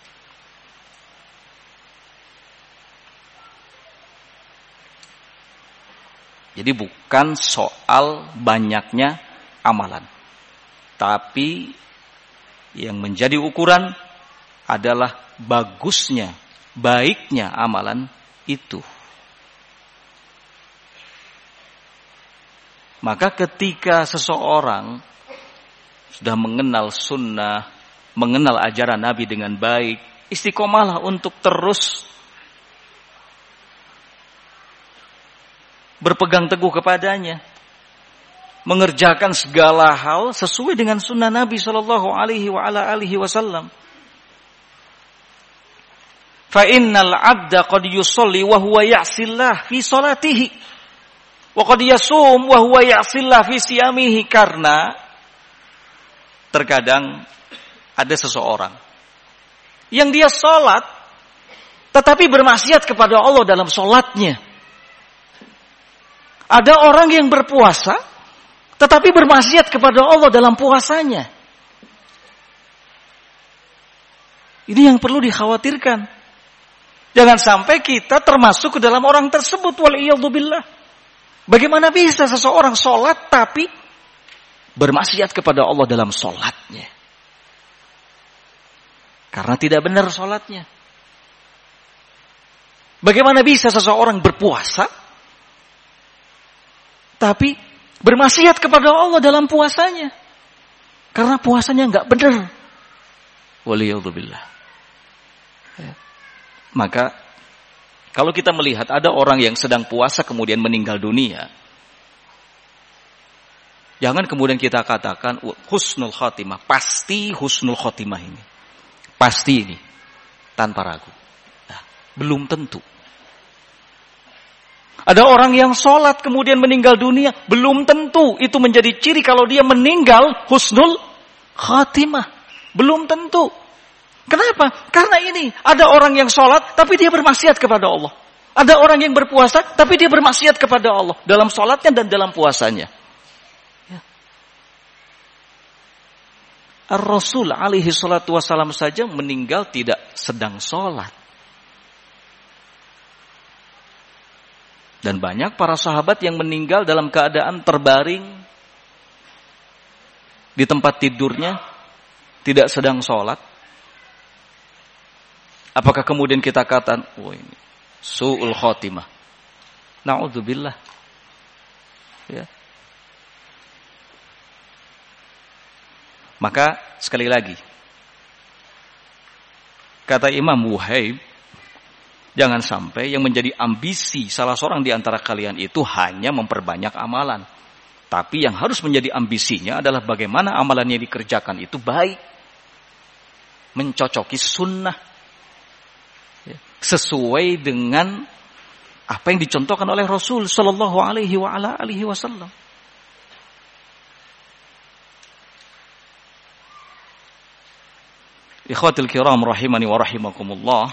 Jadi bukan soal banyaknya amalan, tapi yang menjadi ukuran adalah bagusnya, baiknya amalan itu. Maka ketika seseorang sudah mengenal sunnah, mengenal ajaran Nabi dengan baik, istiqomahlah untuk terus berpegang teguh kepadanya, mengerjakan segala hal sesuai dengan sunnah Nabi sallallahu alaihi wa ala alihi wasallam. Fa innal 'abda qad yusalli wa huwa ya'sillah fi salatihi wa qad yasum wa huwa ya'sillah fi siyamihi. Karena terkadang ada seseorang yang dia salat tetapi bermaksiat kepada Allah dalam salatnya. Ada orang yang berpuasa tetapi bermaksiat kepada Allah dalam puasanya. Ini yang perlu dikhawatirkan. Jangan sampai kita termasuk ke dalam orang tersebut. Waliyadzubillah. Bagaimana bisa seseorang sholat tapi bermaksiat kepada Allah dalam sholatnya? Karena tidak benar sholatnya. Bagaimana bisa seseorang berpuasa tapi bermaksiat kepada Allah dalam puasanya? Karena puasanya enggak benar. Waliyadzubillah. Maka kalau kita melihat ada orang yang sedang puasa kemudian meninggal dunia, jangan kemudian kita katakan husnul khotimah, pasti husnul khotimah ini. Pasti ini tanpa ragu. Nah, belum tentu. Ada orang yang sholat kemudian meninggal dunia, belum tentu itu menjadi ciri kalau dia meninggal husnul khotimah. Belum tentu. Kenapa? Karena ini ada orang yang sholat tapi dia bermaksiat kepada Allah. Ada orang yang berpuasa tapi dia bermaksiat kepada Allah dalam sholatnya dan dalam puasanya. Ya. Ar-Rasul alaihi salatu wassalam saja meninggal tidak sedang sholat. Dan banyak para sahabat yang meninggal dalam keadaan terbaring di tempat tidurnya, tidak sedang sholat. Apakah kemudian kita katakan, oh ini su'ul khotimah. Na'udzubillah. Ya. Maka sekali lagi, kata Imam Wuhaib, jangan sampai yang menjadi ambisi salah seorang di antara kalian itu hanya memperbanyak amalan. Tapi yang harus menjadi ambisinya adalah bagaimana amalan yang dikerjakan itu baik. Mencocoki sunnah. Sesuai dengan apa yang dicontohkan oleh Rasul sallallahu alaihi wasallam. Ikhwatul kiram rahimani wa rahimakumullah.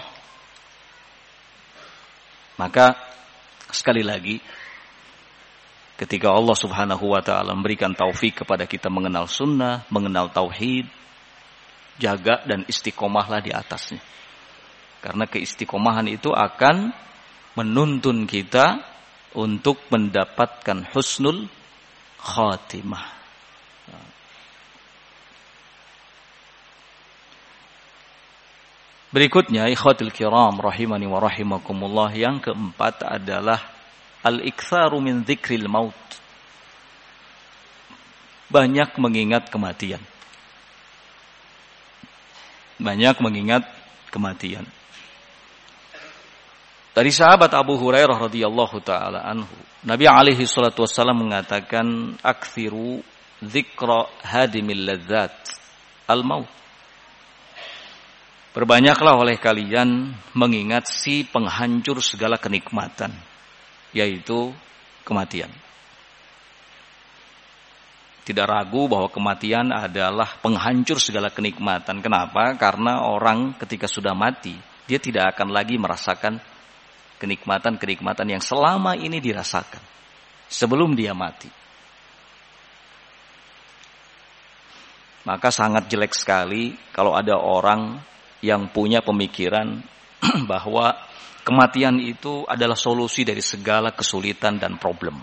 Maka sekali lagi ketika Allah Subhanahu wa taala memberikan taufik kepada kita mengenal sunnah, mengenal tauhid, jaga dan istiqomahlah di atasnya. Karena keistiqomahan itu akan menuntun kita untuk mendapatkan husnul khatimah. Berikutnya, ikhwatul kiram rahimani wa rahimakumullah, yang keempat adalah al-iktsaru min dzikril maut. Banyak mengingat kematian. Banyak mengingat kematian. Dari sahabat Abu Hurairah radhiyallahu taala anhu, Nabi alaihi salatu wasallam mengatakan, "Aktsiru dzikra hadimil ladzat al-maut." Perbanyaklah oleh kalian mengingat si penghancur segala kenikmatan, yaitu kematian. Tidak ragu bahwa kematian adalah penghancur segala kenikmatan. Kenapa? Karena orang ketika sudah mati, dia tidak akan lagi merasakan kenikmatan-kenikmatan yang selama ini dirasakan sebelum dia mati. Maka sangat jelek sekali kalau ada orang yang punya pemikiran bahwa kematian itu adalah solusi dari segala kesulitan dan problem.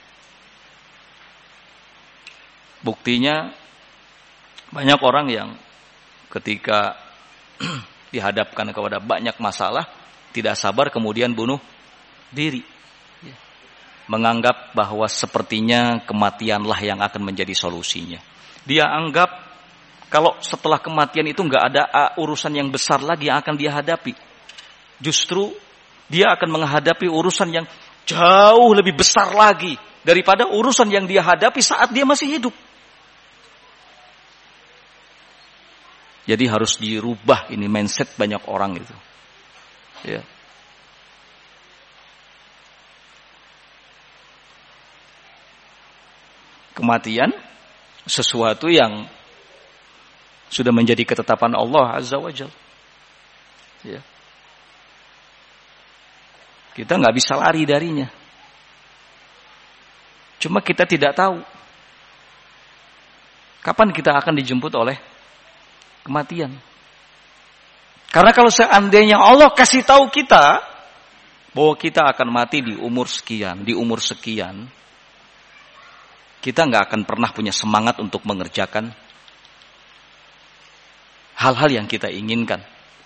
Buktinya banyak orang yang ketika dihadapkan kepada banyak masalah tidak sabar kemudian bunuh diri. Menganggap bahwa sepertinya kematianlah yang akan menjadi solusinya. Dia anggap kalau setelah kematian itu enggak ada urusan yang besar lagi yang akan dia hadapi. Justru dia akan menghadapi urusan yang jauh lebih besar lagi daripada urusan yang dia hadapi saat dia masih hidup. Jadi harus dirubah ini mindset banyak orang itu. Ya. Kematian sesuatu yang sudah menjadi ketetapan Allah Azza wa Jalla. Ya. Kita nggak bisa lari darinya. Cuma kita tidak tahu kapan kita akan dijemput oleh kematian. Karena kalau seandainya Allah kasih tahu kita bahwa kita akan mati di umur sekian, kita nggak akan pernah punya semangat untuk mengerjakan hal-hal yang kita inginkan.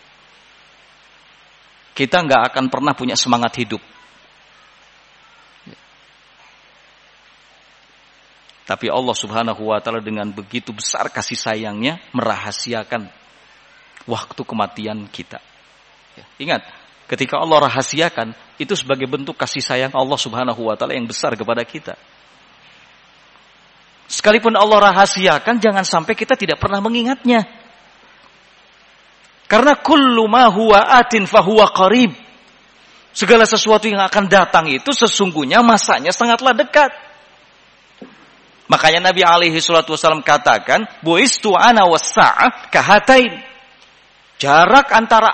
Kita nggak akan pernah punya semangat hidup. Tapi Allah Subhanahu wa taala dengan begitu besar kasih sayangnya merahasiakan waktu kematian kita. Ingat, ketika Allah rahasiakan, itu sebagai bentuk kasih sayang Allah Subhanahu wa taala yang besar kepada kita. Sekalipun Allah rahasiakan, jangan sampai kita tidak pernah mengingatnya. Karena kullu ma huwa atin fahuwa qarib. Segala sesuatu yang akan datang itu sesungguhnya masanya sangatlah dekat. Makanya Nabi alaihi salatu wasallam katakan, "Buistu ana was-sa'ah kahatain." Jarak antara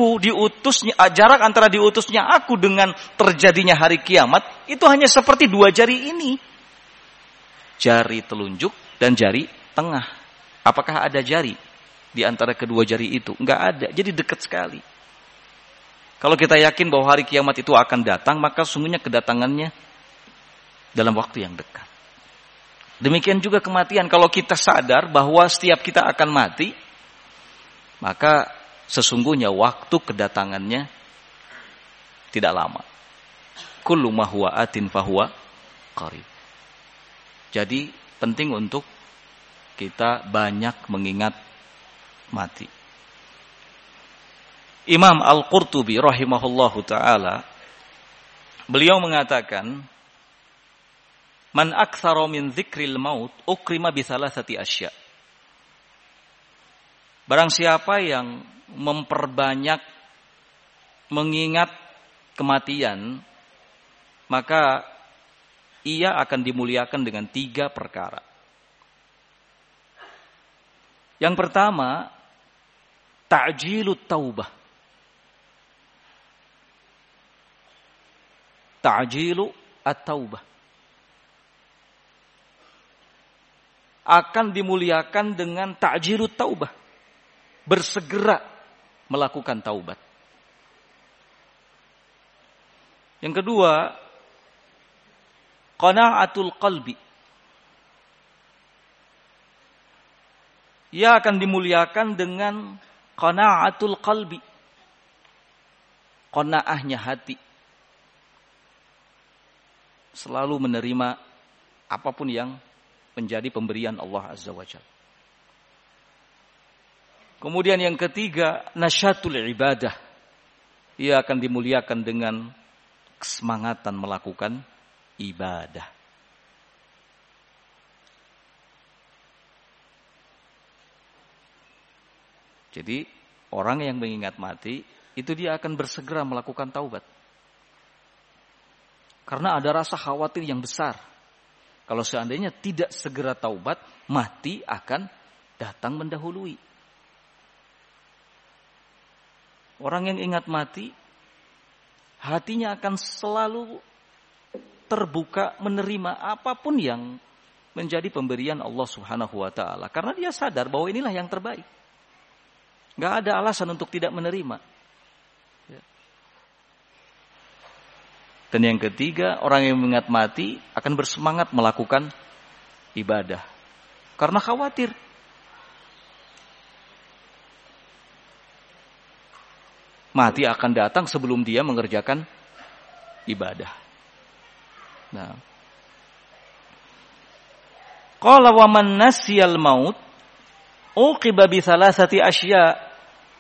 diutusnya aku dengan terjadinya hari kiamat itu hanya seperti dua jari ini. Jari telunjuk dan jari tengah. Apakah ada jari di antara kedua jari itu? Enggak ada. Jadi dekat sekali. Kalau kita yakin bahwa hari kiamat itu akan datang, maka sungguhnya kedatangannya dalam waktu yang dekat. Demikian juga kematian. Kalau kita sadar bahwa setiap kita akan mati, maka sesungguhnya waktu kedatangannya tidak lama. Kullu ma huwa atin fahuwa qarib. Jadi penting untuk kita banyak mengingat mati. Imam Al-Qurtubi rahimahullahu ta'ala, beliau mengatakan, man aktsara min dzikril maut ukrima bi thalathati asya'. Barang siapa yang memperbanyak mengingat kematian, maka ia akan dimuliakan dengan 3 perkara. Yang pertama, ta'jilut taubah. Ta'jilu at-taubah. Akan dimuliakan dengan ta'jilut taubah. Bersegera melakukan taubat. Yang kedua, qana'atul qalbi. Ia akan dimuliakan dengan qana'atul qalbi. Qanaahnya hati. Selalu menerima apapun yang menjadi pemberian Allah Azza wa Jalla. Kemudian yang ketiga, nasyatul ibadah. Ia akan dimuliakan dengan kesemangatan melakukan ibadah. Jadi orang yang mengingat mati, itu dia akan bersegera melakukan taubat. Karena ada rasa khawatir yang besar. Kalau seandainya tidak segera taubat, mati akan datang mendahului. Orang yang ingat mati, hatinya akan selalu terbuka menerima apapun yang menjadi pemberian Allah Subhanahu wa ta'ala. Karena dia sadar bahwa inilah yang terbaik. Gak ada alasan untuk tidak menerima. Dan yang ketiga, orang yang mengingat mati akan bersemangat melakukan ibadah. Karena khawatir. Mati akan datang sebelum dia mengerjakan ibadah. Nah. Qala wa man nasiyal maut uqiba bi thalathati asya'.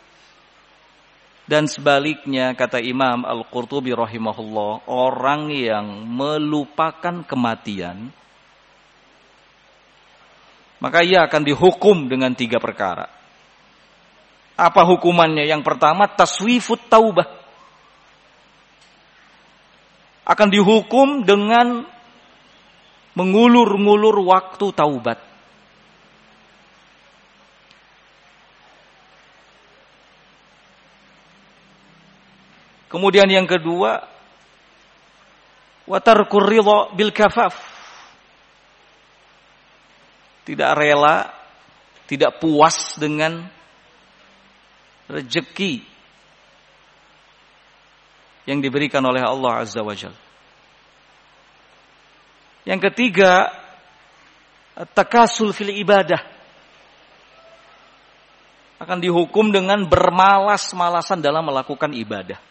Dan sebaliknya kata Imam Al-Qurtubi rahimahullah, orang yang melupakan kematian, maka ia akan dihukum dengan 3 perkara. Apa hukumannya? Yang pertama, taswifut taubah. Akan dihukum dengan mengulur-ngulur waktu taubat. Kemudian yang kedua, wa tarkur ridha bil kafaf. Tidak rela, tidak puas dengan rezeki yang diberikan oleh Allah Azza wa Jalla. Yang ketiga, takasul fil ibadah. Akan dihukum dengan bermalas-malasan dalam melakukan ibadah.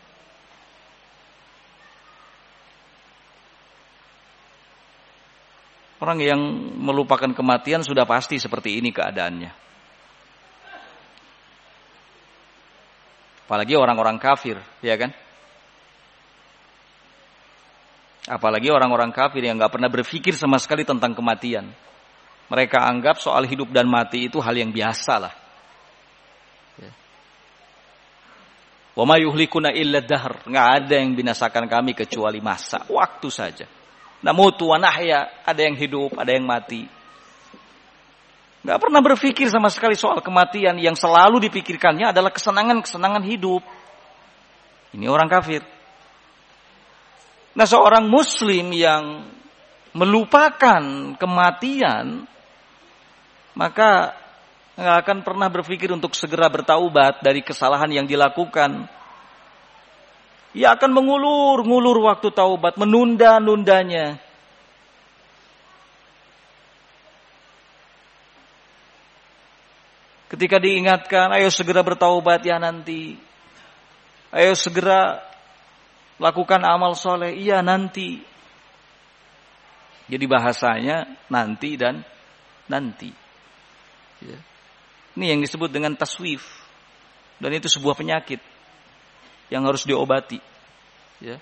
Orang yang melupakan kematian sudah pasti seperti ini keadaannya. Apalagi orang-orang kafir, ya kan? Apalagi orang-orang kafir yang nggak pernah berpikir sama sekali tentang kematian. Mereka anggap soal hidup dan mati itu hal yang biasa lah. Wa ma yuhlikuna illa dahr. Nggak ada yang binasakan kami kecuali masa, waktu saja. Namutu wa nahya, ada yang hidup, ada yang mati. Nggak pernah berpikir sama sekali soal kematian. Yang selalu dipikirkannya adalah kesenangan-kesenangan hidup. Ini orang kafir. Nah, seorang muslim yang melupakan kematian, maka nggak akan pernah berpikir untuk segera bertaubat dari kesalahan yang dilakukan. Ia akan mengulur-ngulur waktu taubat, menunda-nundanya. Ketika diingatkan, ayo segera bertaubat ya nanti. Ayo segera lakukan amal soleh, iya nanti. Jadi bahasanya nanti dan nanti. Ya. Ini yang disebut dengan taswif. Dan itu sebuah penyakit yang harus diobati. Ya.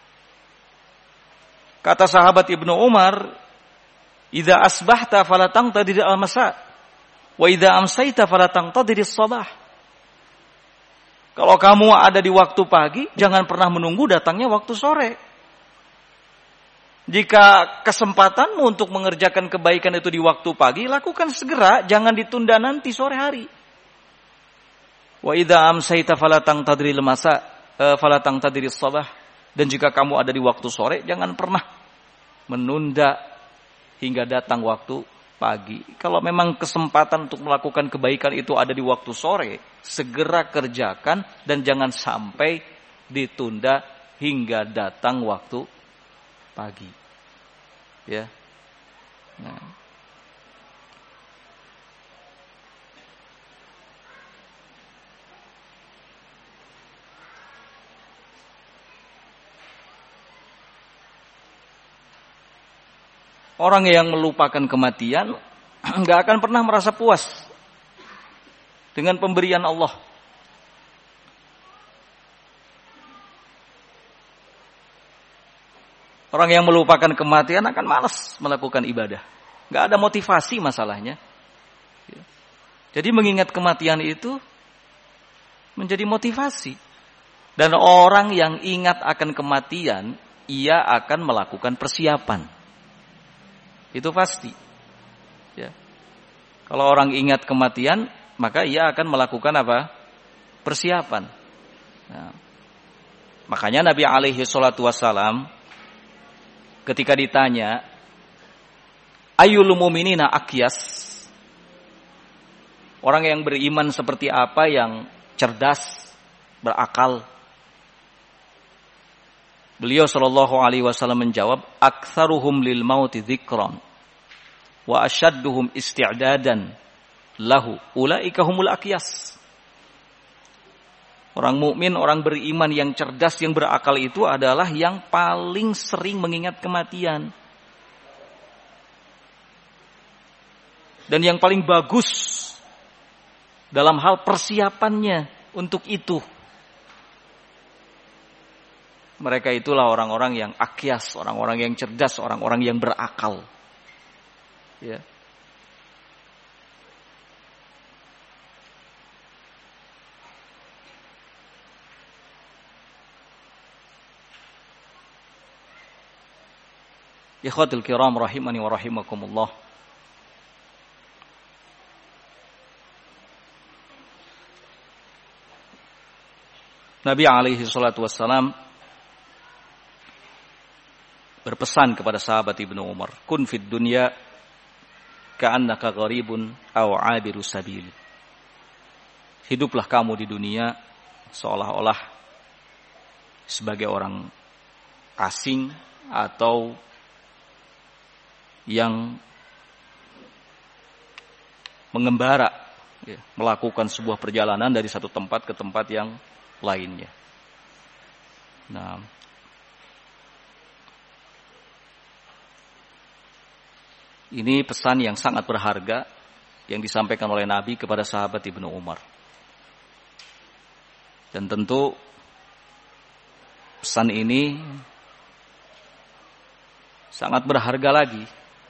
Kata sahabat Ibnu Umar, "Idza asbahta fala taqtadir al-masa, wa idza amsayta fala taqtadir as-sabah." Kalau kamu ada di waktu pagi, jangan pernah menunggu datangnya waktu sore. Jika kesempatanmu untuk mengerjakan kebaikan itu di waktu pagi, lakukan segera, jangan ditunda nanti sore hari. Wa idza amsayta fala taqtadir al-masa falatang tadiris sabah, dan jika kamu ada di waktu sore, jangan pernah menunda hingga datang waktu pagi. Kalau memang kesempatan untuk melakukan kebaikan itu ada di waktu sore, segera kerjakan dan jangan sampai ditunda hingga datang waktu pagi. Ya. Nah. Orang yang melupakan kematian nggak akan pernah merasa puas dengan pemberian Allah. Orang yang melupakan kematian akan malas melakukan ibadah. Nggak ada motivasi masalahnya. Jadi mengingat kematian itu menjadi motivasi. Dan orang yang ingat akan kematian, ia akan melakukan persiapan. Itu pasti. Ya. Kalau orang ingat kematian, maka ia akan melakukan apa? Persiapan. Nah, makanya Nabi alaihi salatu wassalam ketika ditanya, ayyul mu'minina aqyas? Orang yang beriman seperti apa yang cerdas, berakal? Beliau sallallahu alaihi wasallam menjawab, aktsaruhum lil mauti dzikran wa ashadduhum isti'dadan lahu ulaika humul aqyas. Orang mukmin, orang beriman yang cerdas, yang berakal itu adalah yang paling sering mengingat kematian. Dan yang paling bagus dalam hal persiapannya untuk itu. Mereka itulah orang-orang yang akyas, orang-orang yang cerdas, orang-orang yang berakal. Ya. Ikhwatul kiram rahimani wa rahimakumullah. Nabi alaihi salatu wassalam berpesan kepada sahabat Ibnu Umar, kun fid dunya ka'annaka gharibun aw 'abiru sabil. hiduplah kamu di dunia seolah-olah sebagai orang asing atau yang mengembara, ya, melakukan sebuah perjalanan dari satu tempat ke tempat yang lainnya. Nah, ini pesan yang sangat berharga yang disampaikan oleh Nabi kepada sahabat Ibnu Umar. Dan tentu pesan ini sangat berharga lagi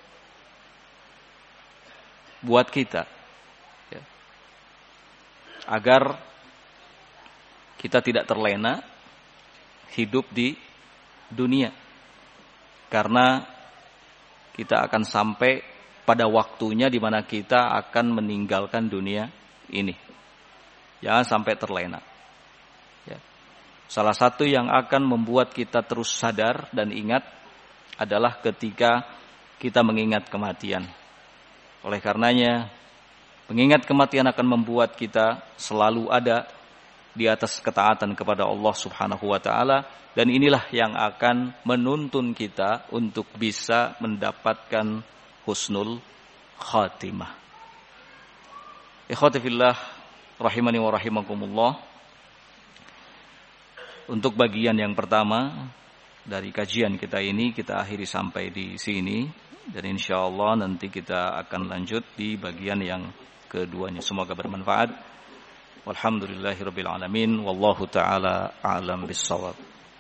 buat kita, ya, agar kita tidak terlena hidup di dunia, karena kita akan sampai pada waktunya di mana kita akan meninggalkan dunia ini. Jangan sampai terlena. Ya. Salah satu yang akan membuat kita terus sadar dan ingat adalah ketika kita mengingat kematian. Oleh karenanya, mengingat kematian akan membuat kita selalu ada di atas ketaatan kepada Allah Subhanahu wa taala, dan inilah yang akan menuntun kita untuk bisa mendapatkan husnul khatimah. Ikhwati fillah rahimani wa rahimakumullah. Untuk bagian yang pertama dari kajian kita ini kita akhiri sampai di sini, dan insyaallah nanti kita akan lanjut di bagian yang keduanya. Semoga bermanfaat. Walhamdulillahirabbil alamin wallahu taala a'lam bissawab.